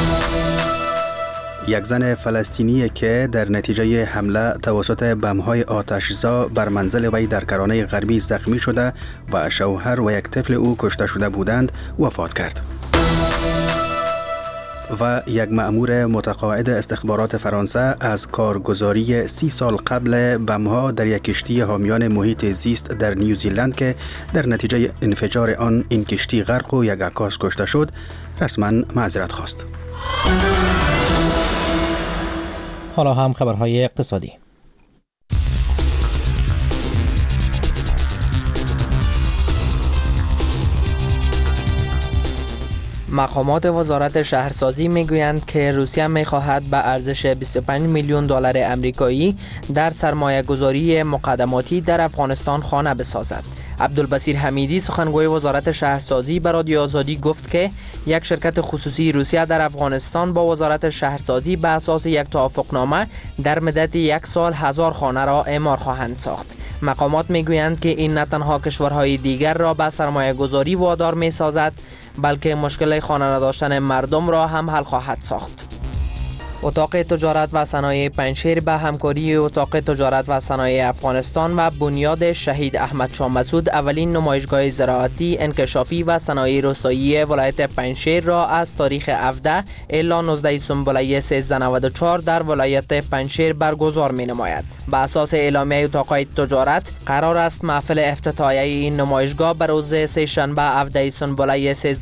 یک زن فلسطینی که در نتیجه حمله توسط بم‌های آتش‌زا بر منزل وی در کرانه غربی زخمی شده و شوهر و یک طفل او کشته شده بودند وفات کرد. و یک مأمور متقاعد استخبارات فرانسه از کارگزاری 30 سال قبل بم‌ها در یک کشتی حامیان محیط زیست در نیوزیلند که در نتیجه انفجار آن این کشتی غرق و یک عکاس کشته شد رسما معذرت خواست. حالا هم خبرهای اقتصادی. مقامات وزارت شهرسازی میگویند که روسیه میخواهد به ارزش 25 میلیون دلار آمریکایی در سرمایه گذاری مقدماتی در افغانستان خانه بسازد. عبدالبصیر حمیدی سخنگوی وزارت شهرسازی به رادیو آزادی گفت که یک شرکت خصوصی روسیه در افغانستان با وزارت شهرسازی به اساس یک توافقنامه در مدت 1 سال 1000 خانه را اعمار خواهند ساخت. مقامات میگویند که این نه تنها کشورهای دیگر را به سرمایه گذاری وادار می سازد بلکه مشکل خانه نداشتن مردم را هم حل خواهد ساخت. اتاق تجارت و صنایع پنجشیر به همکاری اتاق تجارت و صنایع افغانستان و بنیاد شهید احمد شاه مسعود اولین نمایشگاه زراعتی، انکشافی و صنایع روستایی ولایت پنجشیر را از تاریخ 17 الی 19 سنبله 1394 در ولایت پنجشیر برگزار می نماید. به اساس اعلامیه اتاق تجارت قرار است محفل افتتاحیه این نمایشگاه به روز سه‌شنبه 17 سنبله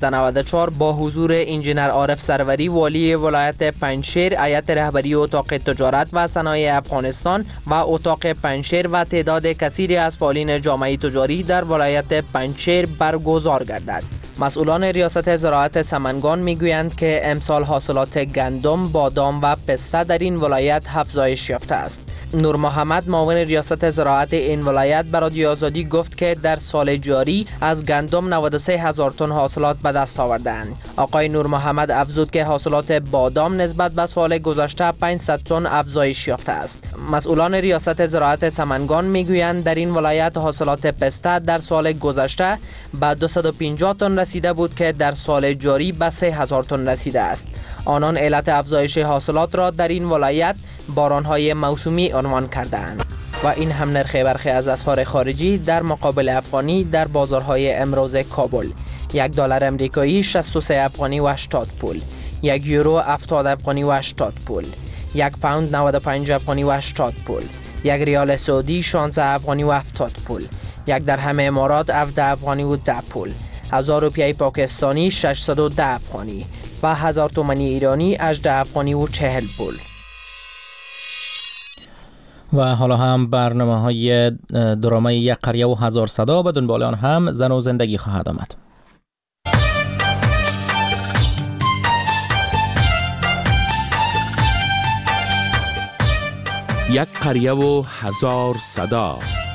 1394 با حضور انجینر عارف سروری والی ولایت پنجشیر، هیئت رهبری اتاق تجارت و صنایع افغانستان و اتاق پنجشیر و تعداد کثیری از فعالین جامعه تجاری در ولایت پنجشیر برگزار گردد. مسئولان ریاست زراعت سمنگان میگویند که امسال حاصلات گندم، بادام و پسته در این ولایت افزایش یافته است. نور محمد معاون ریاست زراعت این ولایت به رادیو آزادی گفت که در سال جاری از گندم 93,000 تن حاصلات به دست آوردند. آقای نور محمد افزود که حاصلات بادام نسبت به سال گذشته 500 تن افزایش یافته است. مسئولان ریاست زراعت سمنگان میگویند در این ولایت حاصلات پسته در سال گذشته به 250 تن رسیده بود که در سال جاری به 3000 تن رسیده است. آنان علت افزایش حاصلات را در این ولایت بارانهای موسمی عنوان کردند. و این هم نرخ برخی از اسعار خارجی در مقابل افغانی در بازارهای امروز کابل: $1 امریکایی 63 افغانی و 80 پول، 1 یورو 70 افغانی و 80 پول، 1 پوند 95 افغانی و 80 پول، یک ریال سعودی 16 افغانی و 70 پول. یک درهم امارات 17 افغانی و 10 پول. 1000 روپیه پاکستانی 610 افغانی و 1000 تومانی ایرانی 18 افغانی و 40 پول. و حالا هم برنامه‌های درامای یک قریه و 1000 صدا و دنبال آن هم زن و زندگی خواهد آمد. یک قریه و 1000 صدا.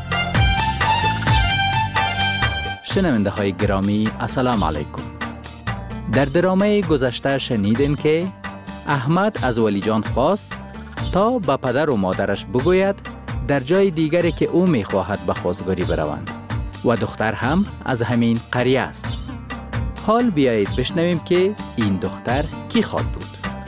شنونده های گرامی السلام علیکم. در درامه گذشته شنیدین که احمد از ولی جان خواست تا به پدر و مادرش بگوید در جای دیگری که او میخواهد به خواستگاری بروند و دختر هم از همین قریه است. حال بیایید بشنویم که این دختر کی خواد بود.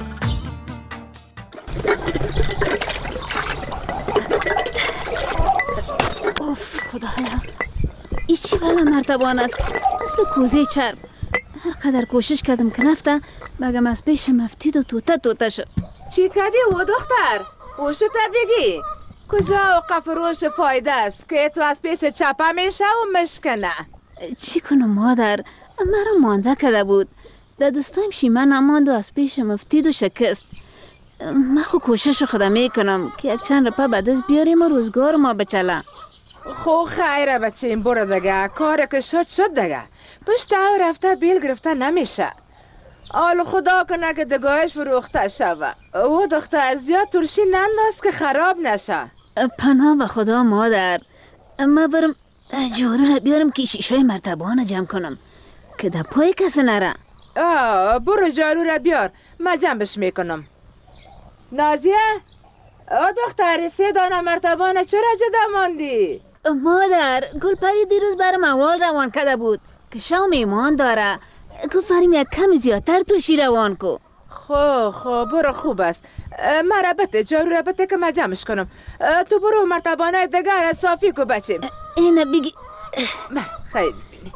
اوف خدایا، این چی بلا مرتبان است؟ مثل کوزه چرب. هر قدر کوشش کردم که نفته مگم از پیش مفتید و توته شد. چی کردی او دختر؟ اوشتر بگی کجا اوقف فروش فایده است که تو از پیش چپه میشه و مشکنه؟ چی کنم مادر؟ مرا مانده کرده بود. در دستایم شیمه نماند و از پیش مفتید و شکست. من خو کوشش خودم میکنم که یک چند رپه بعد از بیاریم و روزگار ما بچله. خو خیره بچه این برو دگه، کار که شد دگه. پشت او رفته بیل گرفته نمیشه. آل خدا کنه که دگاهش فروخته شوه. او دختر زیاد ترشی ننداز که خراب نشه. پناه به خدا مادر. اما برم جارو را بیارم که شیشه مرتبانه جمع کنم که در پای کسی نره. برو جارو را بیار، من جمعش میکنم. نازیه، دختر 3 دانه مرتبانه چرا جدا ماندی؟ مادر، گلپری دیروز برم اول روان کرده بود که شام ایمان داره. گفتم یک کمی زیادتر ترشی روان کو. خب برو خوب است. مرا بته جارو را بته که من جمعش کنم. تو برو مرتبانه دگر صافی کو بچیم. اینه بگی. خیلی بینی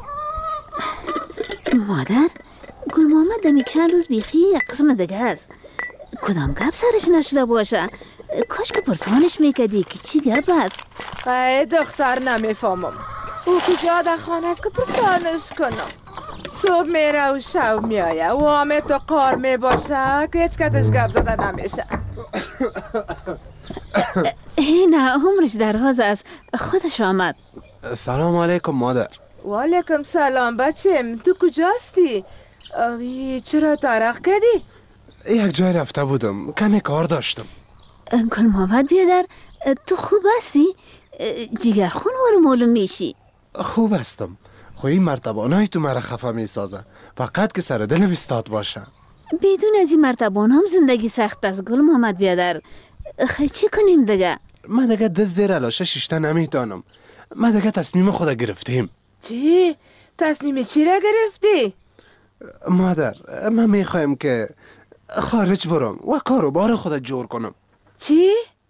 مادر، گل محمد دمی چند روز بیخی یک قسم دگه است. کدام گپ سرش نشده باشه؟ کاش که پرسانش میکردی که چی گپ است. دختر نمیفهمم. او کجا در خانه است که پرسانش کنم؟ صبح میره و شب میایه و همه تو قار میباشه که هیچ کتش گپ زده نمیشه. نه عمرش دراز است. خودش آمد. سلام علیکم مادر. و علیکم سلام بچم. تو کجاستی؟ چرا تارخ کردی؟ یک جای رفته بودم، کمی کار داشتم. گل محمد بیادر، تو خوب هستی؟ جیگرخون وارو معلوم میشی. خوب هستم. خو این مرتبانای تو مرا خفه میسازه، فقط که سر دلم استاد باشه. بدون از این مرتبان هم زندگی سخت است گل محمد بیادر. خیلی چی کنیم دیگه؟ من دیگه دست زیر لاشه شیشته نمیتونم. من دیگه تصمیم خود گرفتیم. چی؟ تصمیم چی را گرفتی؟ مادر، من میخوایم که خارج برم و کاروبار خود جور کنم. چی؟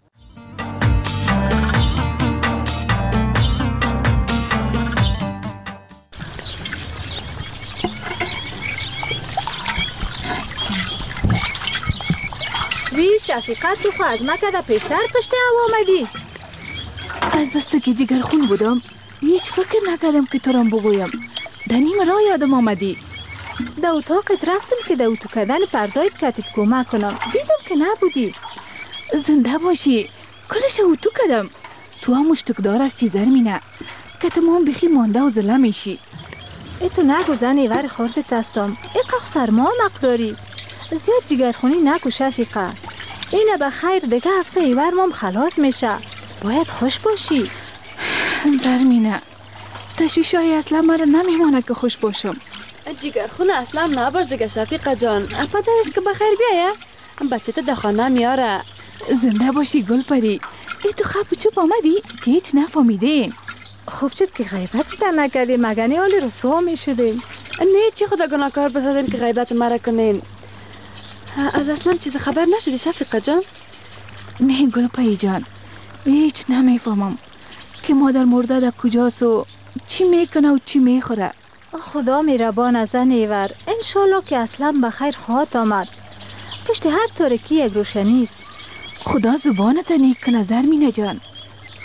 وی شفیقت تو خو از مکه دا پیشتر پشته او آمدی. از دست که جگرخون بودم هیچ فکر نکردم که تو رام بگویم. در نیم راه یادم آمدی. دا اتاقت رفتم که دا اتو کدن پردایت کتت کمک کنم. دیدم که نبودی. زنده باشی. کلش اتو کدم. تو هم مشتکدار از چیزر مینه که تمام بخی مانده و زله میشی. ایتو نگو زن ایور خوردت هستم. ایقاق سرما مقداری. زیاد جگرخونی نکو شفیقه. اینه به خیر دیگه هفته ایور مام خلاص میشه. باید خوش باشی. زرمینه، تشویشای اصلا مرا نمیمانه که خوش باشم. جگرخون اصلا نباش دیگه شفیقه جان. پدرش که بخیر بیایه بچه تا دخانه میاره. زنده باشی گل پری. ای تو خب چوب آمدی که هیچ نفهمیدیم. خوب شد که غیبت تا نکردیم مگنی حالی رسوا میشدیم. نه چی خدا گناهکار بسازیم که غیبت مرا کنین. از اصلا چیز خبر نشدی شفیقه جان؟ نه گل پری جان، هیچ نمیفهمم که مادر مرده در کجاست و چی میکنه و چی میخوره. خدا میربان زن ایور. انشالله که اصلا بخیر خواهد آمد. پشت هر تارکی یک روشنی است. خدا زبانت نیک کنه زرمینه جان.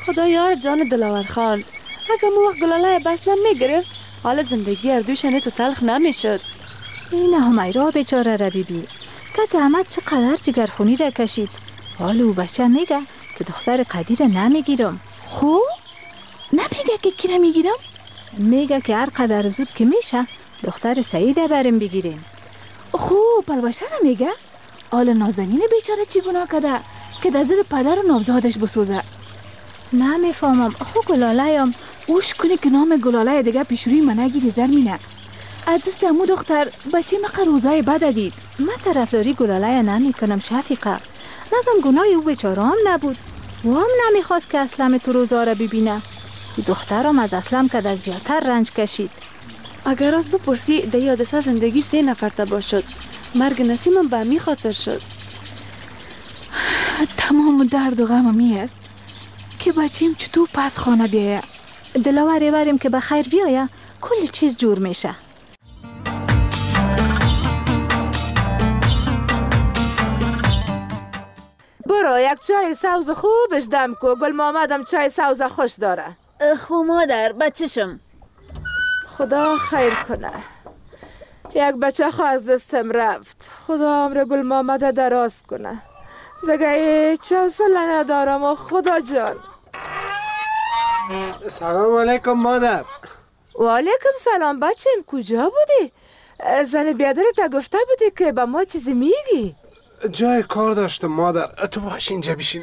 خدا یار جان دلاور خان. اگه مو وقت گلاله بسلم میگرفت حال زندگی اردوشنه تو تلخ نمیشد. این همیرا بیچاره را بیبی که احمد چقدر جگرخونی را کشید. حال او بچه میگه که دختر قدیر نمیگیرم. خو؟ نمیگه که کی نمیگیرم؟ میگه که هر قدر زود که میشه دختر سعیده بریم بگیریم. خو پلوشه نمیگه؟ حال نازنین بیچاره چی گناه کده که در ضد پدر و نامزادش بسوزه؟ نمیفهمم. خو گلاله اوش کنی که نام گلاله دیگه پیشوری منگیری زرمینه. از دست امو دختر بچه مقه روزای بد دید. من طرفداری گلاله نمی کنم شفیقه، مگم گناه او بیچاره هم نبود و هم نمیخواست که اسلم تو روزا را ببینه. دخترم از اسلم که در زیادتر رنج کشید. اگر از بپرسی در یادسه زندگی 3 نفر تباه شد. مرگ نسیمم به می خاطر شد. تمام درد و غم می است که بچیم چطور پس خانه بیایه. دلاوری بریم که بخیر بیایه کل چیز جور میشه. برو یک چای سوز خوبش دم کو. گل محمدم چای سوز خوش داره. خو مادر بچه‌شم. خدا خیر کنه. یک بچه خو از دستم رفت. خدا عمر گل محمد دراز کنه. دیگه هیچ حوصله ندارم و خدا جان. سلام علیکم مادر. و علیکم سلام بچم. کجا بودی؟ زن بیادرت گفته بودی که به ما چیزی میگی؟ جای کار داشتم مادر. تو باش اینجا بشین.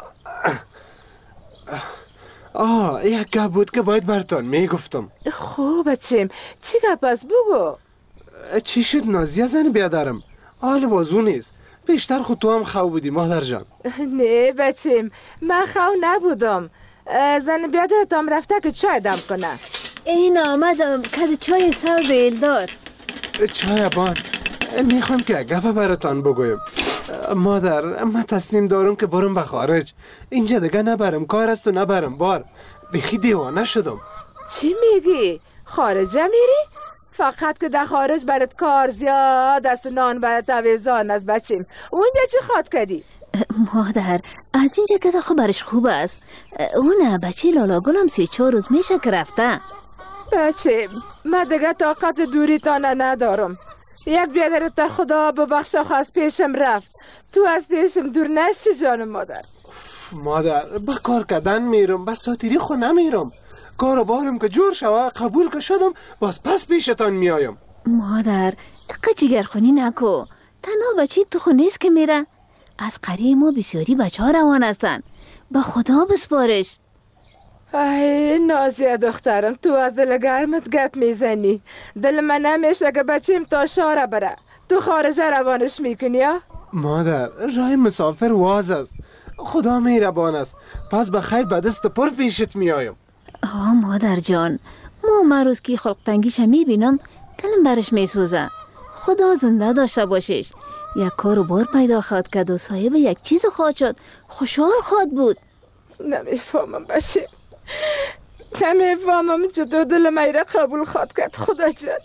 یک گپ بود که باید براتون میگفتم. خوب بچم. چی گپ است بگو. چی شد نازیه زن بیادرم؟ حال بازو نیست. بیشتر خود تو هم خو بودی مادر جان. نه بچم من خو نبودم. زن بیادرت هم رفته که چای دم کنه. این آمدم که چای سوز ایلدار. چای بان میخوام که گپ براتون بگویم. مادر من تصمیم دارم که برم به خارج. اینجا دیگه نبرم کار است و نبرم بار. بخی دیوانه شدم. چی میگی؟ خارجه میری؟ فقط که در خارج برات کار زیاد است و نان برات اویزان است بچیم. اونجا چی خواد کردی؟ مادر از اینجا که خبرش خوب است. اون بچه لالا گلم 3-4 روز میشه که رفته. بچیم من دیگه طاقت دوری تانه ندارم. یک بیادرت خدا ببخشه خو از پیشم رفت. تو از پیشم دور نشی جانم مادر. مادر با کار کردن میرم بس ساتیری خو نمیرم. کارو بارم که جور شوه قبول که شدم باز پس پیشتان میایم. مادر جگرخونی نکو. تنها بچه تو خو نیست که میره. از قریه ما بسیاری بچه ها روان هستن. با خدا بسپارش. ای نازیه دخترم تو از دل گرمت گپ میزنی. دل من نمیشه که بچیم تا شاره بره. تو خارجه روانش میکنی یا؟ مادر راه مسافر واز است. خدا مهربان است. پس بخیر به دست پر پیشت میایم. مادر جان ما مروز که خلق تنگیش میبینم دلم برش میسوزه. خدا زنده داشته باشش. یک کارو بار پیدا خواد کرد و صاحب یک چیز خواد شد. خوشحال خواد بود. نمیفهمم بچه. نمیفهمم چطور دل میره قبول خواد کرد خدا جان.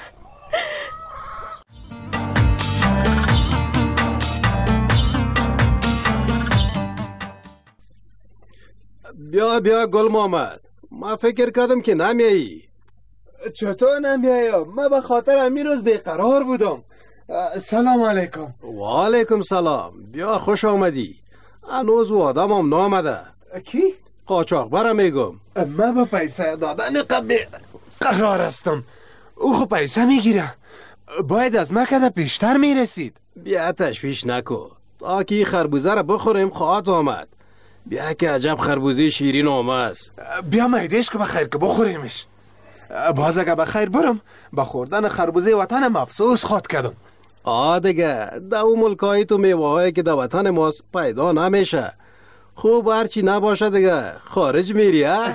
بیا گل محمد. ما فکر کردم که نمیایی. چطور نمیایی؟ من به خاطر همین روز بیقرار بودم. سلام علیکم. و علیکم سلام. بیا خوش آمدی. هنوز و آدمم نامده. کی؟ قاچاقبر میگم. من با پیسه دادن قرار هستم. او خب پیسه میگیره. باید از مکده پیشتر میرسید. بیا تشویش نکن. تا که خربوزه را بخوریم خواهد آمد. بیا که عجب خربوزه شیرین آمد. بیا میدیش که بخیر که بخوریمش. باز اگه بخیر برم با خوردن خربوزه وطنم افسوس خواهد کردم. دیگه در اون ملکای تو میوه هایی که در وطن ماست پیدا نمیشه. خوب هرچی نباشه دیگه خارج میری ها؟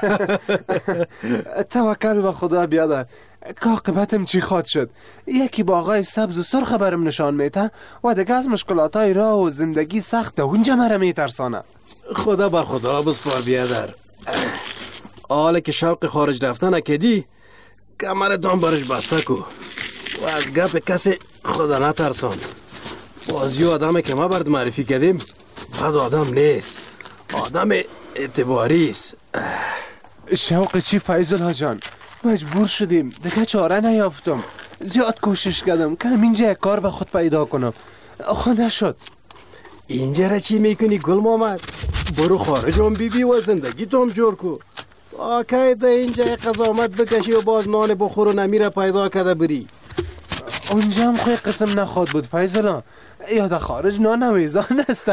توکل به خدا بیادر. که عاقبتم چی خواد شد؟ یکی باغای سبز و سرخ برم نشان میته و دیگه از مشکلاتای راه و زندگی سخت اونجا مرا میترسانه. خدا به خدا بسپار بیادر. حالا که شوق خارج رفتن نکدی کمرتان برش بسته کو و از گپ کسی خدا نترسان. بازی آدمی که ما برد معرفی کردیم بد آدم نیست. آدم اعتباری است. شوق چی فیض‌الله جان؟ مجبور شدیم، دیگه چاره نیافتم. زیاد کوشش کردم که همینجا کار به خود پیدا کنم، آخه نشد. اینجا را چی میکنی گل محمد؟ برو خارج هم بی و زندگی توم جور کو. آکه ده اینجا قضامت بکشی و باز نان بخور و نمیره پیدا کرده بری. اونجا هم خوی قسم نخواد بود فیض‌الله. یاد خارج نان ویزان است.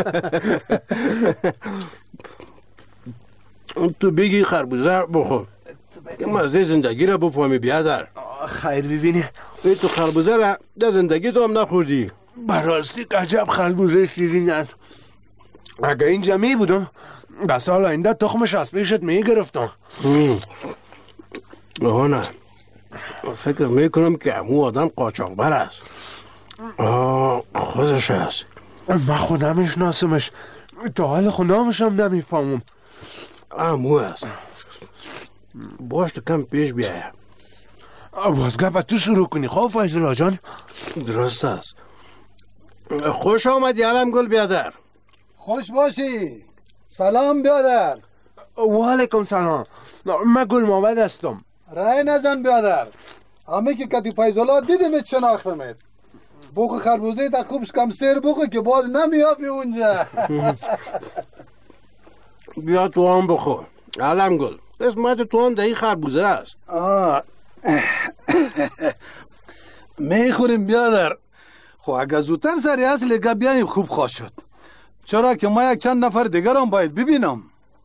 تو بگی خربوزه بخور، مزه زندگی را بفهمی بیادر. خیر ببینی تو خربوزه را در زندگی تو هم نخوردی. براستی عجب خربوزه شیرین است. اگه اینجا می بودم به سال آینده تخمش از پیشت می گرفتم. نه فکر میکنم که امو آدم قاچاقبر است. خودش است. من خودم میشناسمش، تا حال خودمش هم نمیفهمم. امو است. باش کم پیش بیایم. باز گپ تو شروع کنی خواه فیض‌الله جان؟ درست است. خوش آمدی علم گل بیادر. خوش باشی. سلام بیادر. و علیکم سلام. من گل محمد هستم. رای نزن بیادر، همه که کتی فیض‌الله دیدیمت شناختمت. بخو خربوزه تا خوبش کم سیر بخو که باز نمیافی اونجا. بیا تو هم بخو علم گل. قسمت تو هم دهی خربوزه است. میخوریم بیادر. خو اگه زودتر سری اصل که بیاییم خوب خواه شد، چرا که ما یک چند نفر دیگر هم باید ببینم.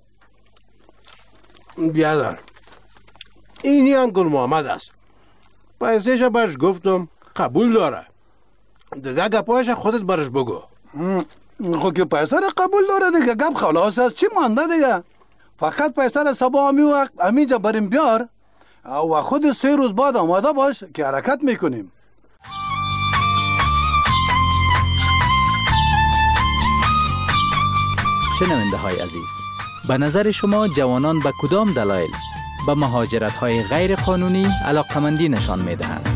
بیادر اینی هم گل محمد است. پیسش برش گفتم قبول داره. دیگه گپایش خودت برش بگو. خب که پیسه را قبول داره دیگه گپ خلاص است. چی مانده دیگه؟ فقط پیسه را سبا همی وقت همینجا بریم بیار و خود 3 روز بعد آماده باش که حرکت میکنیم. شنونده های عزیز، به نظر شما جوانان به کدام دلایل به مهاجرت های غیر قانونی علاقمندی نشان می دهند؟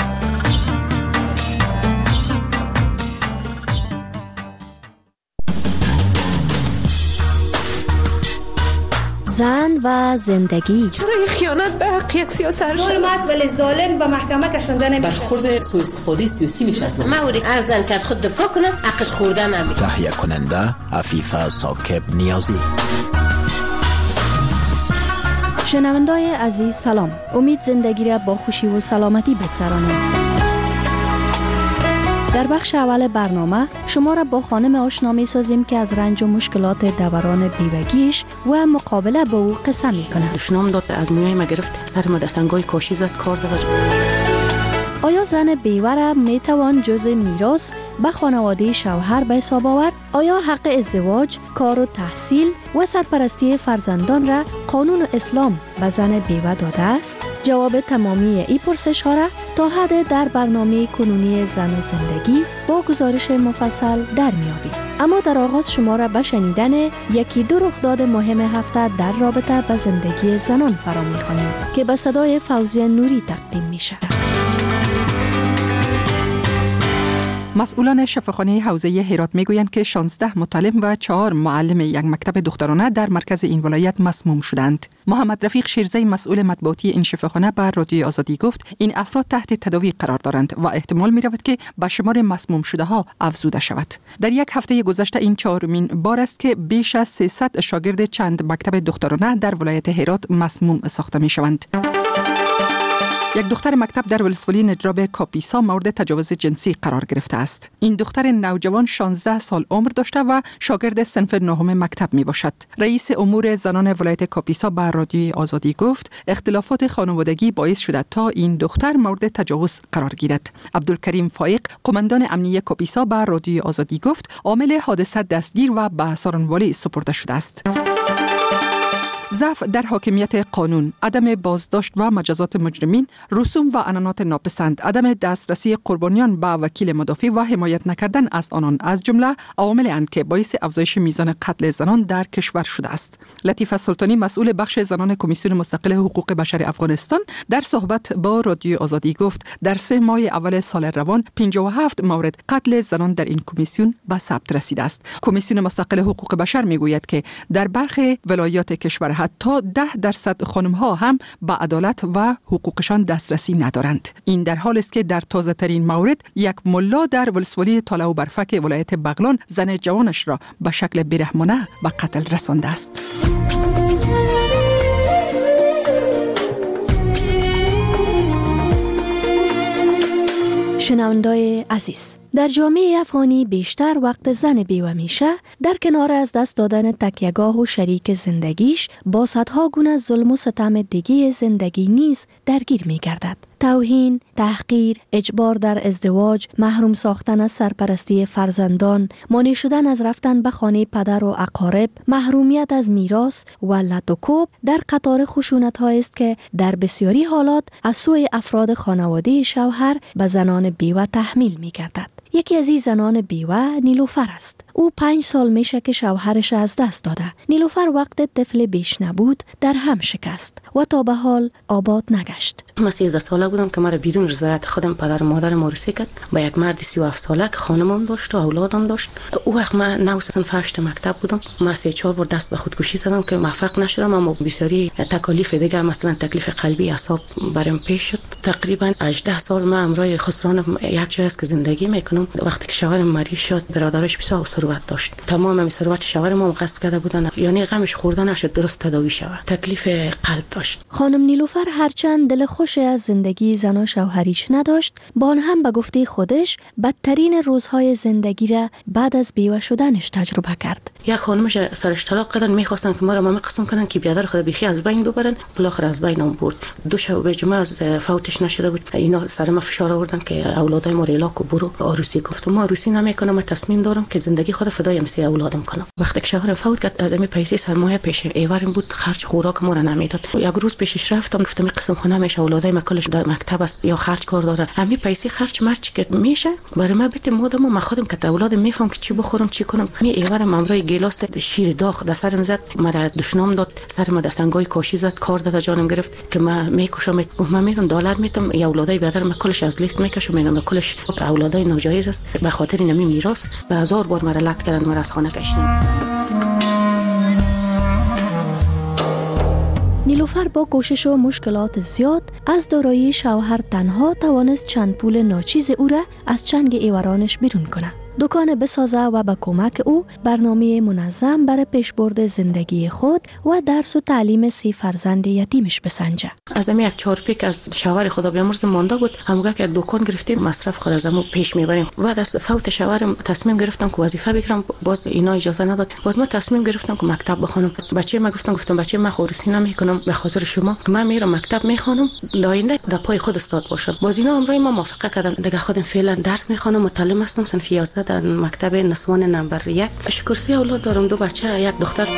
زن و زندگی. چرا این خیانت به حق یک سیاست ظلم است ولی ظالم به محکمه کشانده نمیشه. برخورد سوء استفاده سیاسی میشه از نماز. موری ارزن که از خود دفاع کنه حقش خورده نمیشه. تهیه کننده عفیفه ساکب نیازی. شنوندای عزیز سلام. امید زندگی را با خوشی و سلامتی بگذرانید. در بخش اول برنامه شما را با خانم آشنا می سازیم که از رنج و مشکلات دوران بیوگیش و مقابله با او قصه می کنه. دشنام داد از مویای ما گرفت، سر ما دستنگای کاشی زد، کار داشت. آیا زن بیوه را می توان جز میراث به خانواده شوهر به حساب آورد؟ آیا حق ازدواج، کار و تحصیل و سرپرستی فرزندان را قانون اسلام به زن بیوه داده است؟ جواب تمامی این پرسش ها را تا حد در برنامه کنونی زن و زندگی با گزارش مفصل در میابیم. اما در آغاز شما را به شنیدن یکی دو رخداد مهم هفته در رابطه با زندگی زنان فرا می‌خوانیم که به صدای فوزیه نوری تقدیم میشه. مسئولان شفاخانه حوزه هرات میگویند که 16 متعلم و 4 معلم یک مکتب دخترانه در مرکز این ولایت مسموم شدند. محمد رفیق شیرزی مسئول مطبوعاتی این شفاخانه بر رادیوی آزادی گفت این افراد تحت تداوی قرار دارند و احتمال می رود که به شمار مسموم شده ها افزوده شود. در یک هفته گذشته این 4مین بار است که بیش از 300 شاگرد چند مکتب دخترانه در ولایت هرات مسموم ساخته می شوند. یک دختر مکتب در ولسوالی نجراب کاپیسا مورد تجاوز جنسی قرار گرفته است. این دختر نوجوان 16 سال عمر داشته و شاگرد صنف 9 مکتب می باشد. رئیس امور زنان ولایت کاپیسا بر رادیوی آزادی گفت اختلافات خانوادگی باعث شده تا این دختر مورد تجاوز قرار گیرد. عبدالکریم فایق قماندان امنیه کاپیسا بر رادیوی آزادی گفت عامل حادثه دستگیر و به سارنوالی سپرده شده است. ضعف در حاکمیت قانون، عدم بازداشت و مجازات مجرمین، رسوم و عنعنات ناپسند، عدم دسترسی قربانیان به وکیل مدافع و حمایت نکردن از آنان از جمله عواملی اند که باعث افزایش میزان قتل زنان در کشور شده است. لطیفه سلطانی مسئول بخش زنان کمیسیون مستقل حقوق بشر افغانستان در صحبت با رادیو آزادی گفت در 3 ماه اول سال روان 57 مورد قتل زنان در این کمیسیون به ثبت رسیده است. کمیسیون مستقل حقوق بشر میگوید که در برخی ولایات کشور حتی 10% خانم‌ها هم به عدالت و حقوقشان دسترسی ندارند. این در حالی است که در تازه ترین مورد یک ملا در ولسوالی طالع و برفک ولایت بغلان زن جوانش را به شکل بیرحمانه به قتل رسانده است. شنوندای عزیز، در جامعه افغانی بیشتر وقت زن بیوه میشه در کنار از دست دادن تکیهگاه و شریک زندگیش با صدها گونه ظلم و ستم دیگه زندگی نیز درگیر میگردد. توهین، تحقیر، اجبار در ازدواج، محروم ساختن از سرپرستی فرزندان، مانع شدن از رفتن به خانه پدر و اقارب، محرومیت از میراث و لط و کوب در قطار خشونت‌هایی است که در بسیاری حالات از سوی افراد خانواده شوهر به زنان بیوه تحمیل می‌گردد. یکی از این زنان بیوه نیلوفر است. او 5 سال میشه که شوهرش از دست داده. نیلوفر وقت طفل بیش نبود در هم شکست و تا به حال آباد نگشت. من 13 ساله بودم که مرا بدون رضایت خودم پدر و مادرم عروسی کرد با یک مرد 37 ساله که خانمم داشت و اولادم داشت. او وقت من 9 صنف 8 مکتب بودم. من 3-4 بار دست به خودکشی زدم که موفق نشدم، اما بسیاری تکالیف دیگه مثلا تکلیف قلبی اعصاب برام پیش شد. تقریبا 18 سال من امروز خسران یک جای است که زندگی میکنم. وقتی که شوهرم مریض شد برادرش بسیار ثروت داشت، تمام این ثروت شوهرم قصد کرده بودن، یعنی غمش خورده نشد درست تداوی شود، تکلیف قلب داشت. خانم نیلوفر هرچند دل خوش از زندگی زن و شوهریش نداشت، با آن هم به گفته خودش بدترین روزهای زندگی را بعد از بیوه شدنش تجربه کرد. یک خانمش سرش طلاق کردن، میخواستن که ما را مامی قسم کنن که بیادر خود بیخی از بین ببرن، بالاخره از بینم برد. 2 شب جمعه از فوتش نشده بود، اینا سر ما فشار آوردن که اولادای ما ریلا کو برو عروسی. گفتم ما عروسی نمیکنم، من تصمیم دارم که زندگی خود فدای امسی اولادم کنم. وقتی که شوهرم فوت کرد از می پیسه سر ماه پیش ایوارم بود، خرج خوراک ما را نمیداد. یک روز پیشش رفتم گفتم قسم خونه میشه اولادای ما کلش در مکتب است یا خرج کار داره، همین پیسه خرج مرچ که میشه برای ما بده مودم و ما خودم که اولادم میفهم که چی بخورم چی کنم. می ایوارم امروز گلاس شیر داغ در سرم زد، مرا دشنام داد، سرم دستنگای کاشی زد، کار داد، جانم گرفت که من میکشم. من میرم دلار میتم یا اولادای بیادر ما کلش از لیست میکشم، میگم کلش اولادای ناجایز است، به خاطر نمی میراث به 1000 بار مرا لط کردن، مرا از خانه کشیدن. نیلوفر با کوشش و مشکلات زیاد از دارایی شوهر تنها توانست چند پول ناچیز او را از چنگ ایورانش بیرون کنه. دکان بسازه و با کمک او برنامه منظم برای پیشبرد زندگی خود و درس و تعلیم 3 فرزند یتیمش بسنجه. از امی یک 4 پیک از شوهر خدا بیامرز مانده بود، همگاه که دکان گرفتیم مصرف خود از امو پیش میبریم. بعد از فوت شوهرم تصمیم گرفتم که وظیفه بگیرم، باز اینا اجازه نداد. باز من تصمیم گرفتم که مکتب بخونم. بچه ما گفتم بچه من عروسی نمیکنم به خاطر شما، من میرم مکتب میخونم آینده در پای خود استاد باشم. باز اینا امروز ما موافقه کردن دیگه خودم فعلا درس میخونم، متعلم هستم، صنف 11 در مکتب نسوان نمبر 1. شکرسی اولاد دارم، 2 بچه، 1 دختر.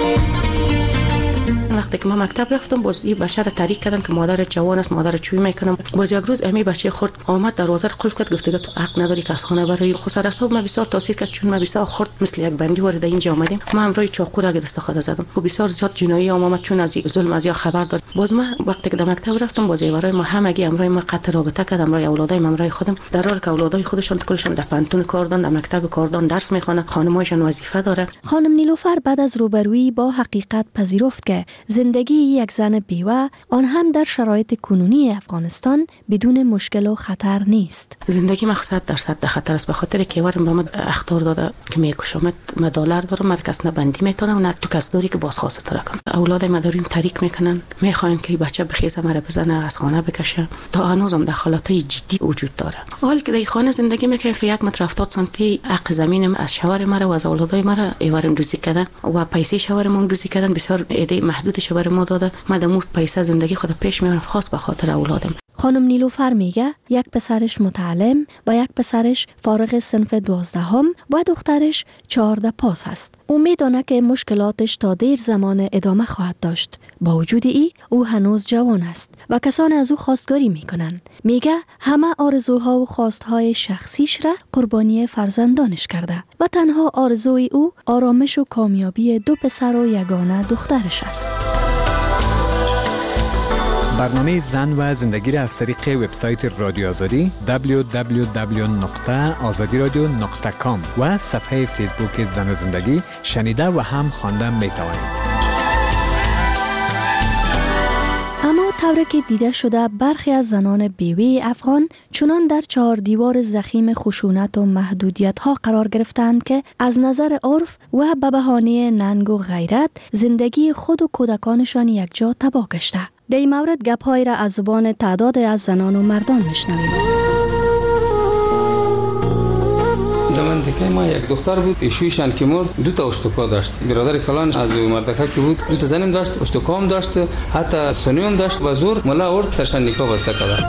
وقتی که من مکتب رفتم باز یه بچه را تحریک کردن که مادر جوان است، مادر چوی میکنم. باز یک روز امی بچه خورد آمد دروازه رو قلف کرد، گفت تو حق نداری که از خانه بری. خسر اصاب ما بسیار تاثیر کرد، چون ما بسیار خورد مثل یک بندی وارد اینجا آمدیم. ما امروز چاقو را دست خود زدم و بسیار زیاد جنایی آمد، چون از ظلم از یا خبر داد. باز ما وقتی که در مکتب رفتم باز برای ما همگی امروز ما قطع رابطه کردم، امروز اولادای ما امروز خودم در حالی که اولادای خودشون کلشون در پانتون کار دارن، در مکتب کار دارن، درس میخونن، خانمایشون وظیفه داره. خانم نیلوفر بعد از روبرویی با حقیقت پذیرفت که زندگی یک زن بیوه آن هم در شرایط کنونی افغانستان بدون مشکل و خطر نیست. زندگی ما 100% در خطر است، به خاطر که ورم به ما اخطار داده که میکشم. ما دلار دارم، مرکز نه بندی میتونم نه تو کسداری که باز خواسته ترکم. اولاد ما دارین تاریک میکنن، میخواین که بچه بخیزه مرا بزنه، از خانه بکشه. تا هنوزم در حالتای جدی وجود داره. حالی که در خانه زندگی میکنم، 1 متر 70 سانتی حق زمینم از شوهر مرا و از اولادای مرا ایوارم دوزی کردن و پیسه شوهرم دوزی کردن، بسیار ایده محدود شوهر ما داده. من دمو پیسه زندگی خود پیش میبرم خاص به خاطر اولادم. خانم نیلوفر میگه یک پسرش متعلم و یک پسرش فارغ صنف 12 و دخترش 14 پاس است. او میدانه که مشکلاتش تا دیر زمان ادامه خواهد داشت. با وجود ای او هنوز جوان است و کسان از او خواستگاری میکنن. میگه همه آرزوها و خواستهای شخصیش را قربانی فرزندانش کرده و تنها آرزوی او آرامش و کامیابی 2 پسر و یگانه دخترش است. برنامه زن و زندگی را از طریق وبسایت رادیو آزادی www.azadiradio.com و صفحه فیسبوک زن و زندگی شنیده و هم خواندن میتوانید. اما طوری که دیده شده برخی از زنان بیوه افغان چنان در 4 دیوار ضخیم خشونت و محدودیت ها قرار گرفتند که از نظر عرف و به بهانه ننگ و غیرت زندگی خود و کودکانشان یک جا تباه گشته. در این مورد گپ‌هایی را از زبان تعداد از زنان و مردان میشنویم. زمان دیگه ما یک دختر بود، ایشویشان که مرد 2 تا اشتکا داشت. برادر کلان از مردکه که بود 2 تا زنم داشت، اشتکا هم داشت، حتی سنی هم داشت. و زور ملا ارد سرشان نکاح بسته کرد.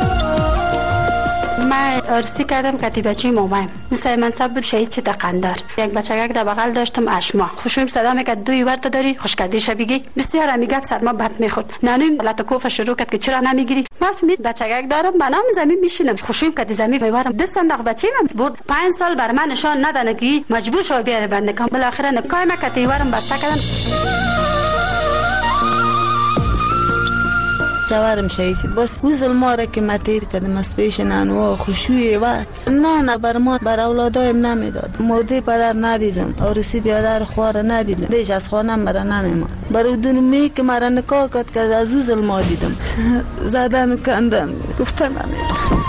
من عرسی کردم که بچه مامایم مثل منصب بود شهید چه قندار. یک بچگک در بغل داشتم اشما خوشم صدا میکرد 2 ورد داری خوشکردیش بگی بسیار امیگه سرما بد میخورد. نانیم لاتکوف شروع کرد که چرا نمیگیری؟ وقتی بچگک دارم منم زمین میشینم خوشم که زمین میبرم 2 صندوق بچه من بود 5 سال بر من نشان ندانه که مجبور شو بیاره بنده کم. بالاخره نکای ما که ورم بسته کردن. جوارم شهید بس روزل ماره که متیر کردم از پیش نانوا خوشویه و نه برمان بر اولادایم نمیداد. مرده پدر ندیدم، عروسی بیادر خواره ندیدم، دیش از خانم مرا نمیمان. برای دونمی که مرا نکاح کرد که از روزل ما دیدم زدن و کندن گفتم نمیدم.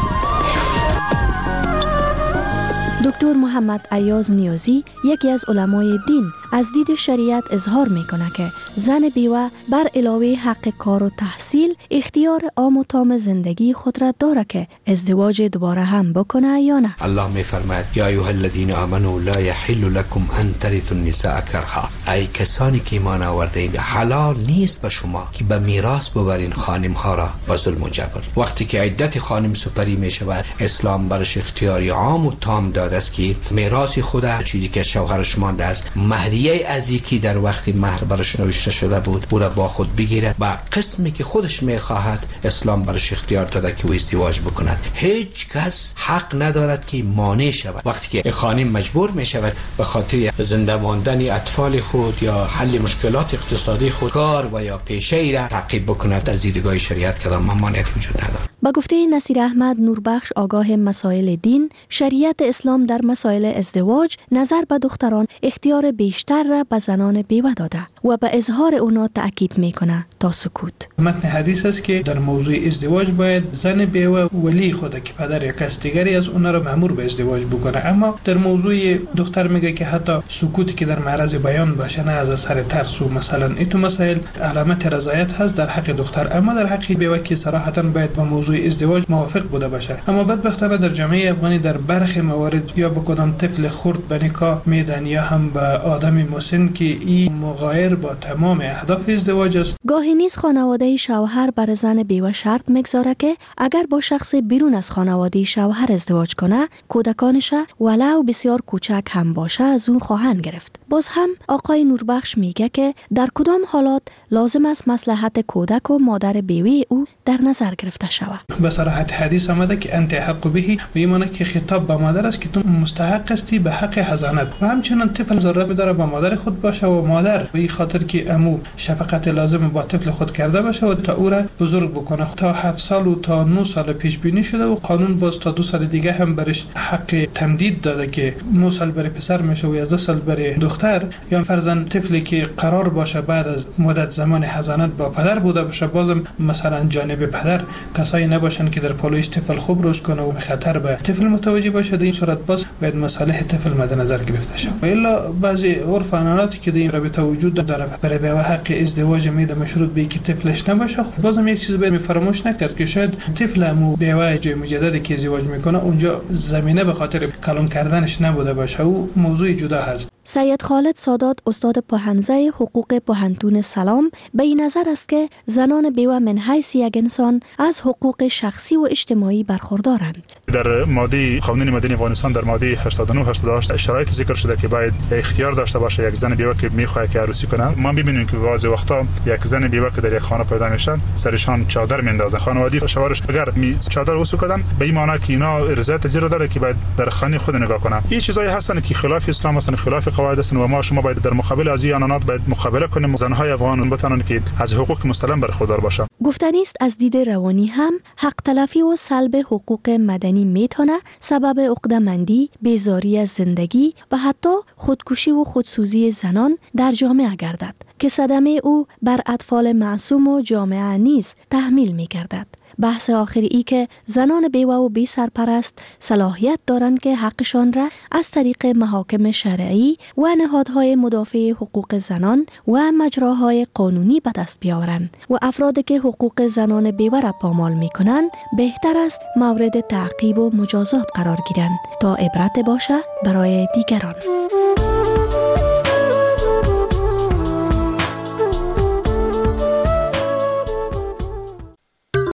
دکتر محمد ایاز نیازی یکی از علمای دین از دید شریعت اظهار میکنه که زن بیوه بر علاوه حق کار و تحصیل اختیار عام و تام زندگی خود را داره که ازدواج دوباره هم بکنه یا نه. الله میفرماید یا ایها الذین آمنوا لا یحل لكم ان ترثوا النساء کرها. ای کسانی که ایمان آورده‌اید حلال نیست به شما که به میراث ببرین خانم ها را با ظلم و جبر. وقتی که عدت خانم سپری میشود اسلام برش اختیاری عام و تام داده است که میراث خود چیزی که شوهرش مانده است مهریه ازی که در وقت مهر برش نوشته شده بود او را با خود بگیره و قسمی که خودش میخواهد اسلام برش اختیار داده که او ازدواج بکند. هیچ کس حق ندارد که مانع شود. وقتی که خانم مجبور میشود به خاطر زنده ماندن اطفال خود یا حل مشکلات اقتصادی خود کار و یا پیشه‌ای را تعقیب بکند از دیدگاه شریعت کدام مانعی وجود ندارد. با گفته نصیر احمد نوربخش آگاه مسائل دین، شریعت اسلام در مسائل ازدواج نظر به دختران اختیار بیشتر را به زنان بیوه داده و به اظهار اونا تأکید میکنه تا سکوت. متن حدیث است که در موضوع ازدواج باید زن بیوه ولی خود که پدر یا کس دیگری از اونا را مأمور به ازدواج بکنه. اما در موضوع دختر میگه که حتی سکوتی که در معرض بیان باشه نه از اثر ترس و مثلا این مسائل علامت رضایت هست در حق دختر، اما در حق بیوه که صراحتا باید با موضوع ازدواج موافق بوده باشه. اما بدبختانه در جامعه افغانی در برخی موارد یا به کدام طفل خرد به نکاح میدن یا هم به آدم مسن که این مغایر با تمام اهداف ازدواج است. گاهی نیز خانواده شوهر بر زن بیوه شرط میگذاره که اگر با شخص بیرون از خانواده شوهر ازدواج کنه کودکانش ولو بسیار کوچک هم باشه از اون خواهند گرفت. باز هم آقای نوربخش میگه که در کدام حالات لازم است مصلحت کودک و مادر بیوه او در نظر گرفته شود. به صراحت حدیث آمده که انت حق به به معنی که خطاب به مادر است که تو مستحق هستی به حق حضانت و همچنین طفل ضرورت داره با مادر خود باشه و مادر به این خاطر که امو شفقت لازم با طفل خود کرده باشه و تا او را بزرگ بکنه. تا 7 سال و تا 9 سال پیش بینی شده و قانون باز تا 2 سال دیگه هم برش حق تمدید داده که 9 سال برای پسر میشه و 11 سال برای دختر. یا فرضاً طفلی که قرار باشه بعد از مدت زمان حضانت با پدر بوده باشه بازم مثلا جانب پدر کسایی نباشن که در پالایش طفل خوب رشد کنه و خطر به طفل متوجه باشه. در این صورت باز باید مصالح طفل مد نظر گرفته شه. و الا بعضی عرف عنعناتی که در این رابطه وجود داره برای به حق ازدواج میده مشروط به که طفلش نباشه. بازم یک چیز باید فراموش نکرد که شاید طفل مو بیوه جای مجددی که ازدواج میکنه اونجا زمینه به خاطر کلان کردنش نبوده باشه. او موضوع جدا هست. سید خالد سادات استاد پوهنزه حقوق پوهنتون سلام به این نظر است که زنان بیوه من حیث یک انسان از حقوق شخصی و اجتماعی برخوردارند. در ماده قانون مدنی افغانستان در ماده 89 88 شرایط ذکر شده که باید اختیار داشته باشه یک زن بیوه که میخواد که عروسی کنه. ما میبینیم که بعضی وقتا یک زن بیوه که در یک خانه پیدا میشن سرشان چادر میندازن، خانوادگی شوهرش اگر چادر وسو کردن به این معنی که اینا رضایت زیرا داره که باید در خانه خود نگاه کنن. این چیزایی هستن که خلاف اسلام هستن، خلاف قواعد هستن و ما شما باید در مقابل از این آنانات باید مقابله کنیم. زنهای افغان بتونن که از حقوق مستلم برخوردار باشن. گفتنی است از دید روانی هم حق تلفی و سلب حقوق مدنی میتونه سبب عقده‌مندی، بیزاری از زندگی و حتی خودکشی و خودسوزی زنان در جامعه گردد که صدمه او بر اطفال معصوم و جامعه نیز تحمیل می‌گردد. بحث آخری ای که زنان بیوه و بی سرپرست صلاحیت دارند که حقشان را از طریق محاکم شرعی و نهادهای مدافع حقوق زنان و مجراهای قانونی به دست بیاورند و افرادی که حقوق زنان بیوه را پامال می کنند بهتر است مورد تعقیب و مجازات قرار گیرند تا عبرت باشه برای دیگران.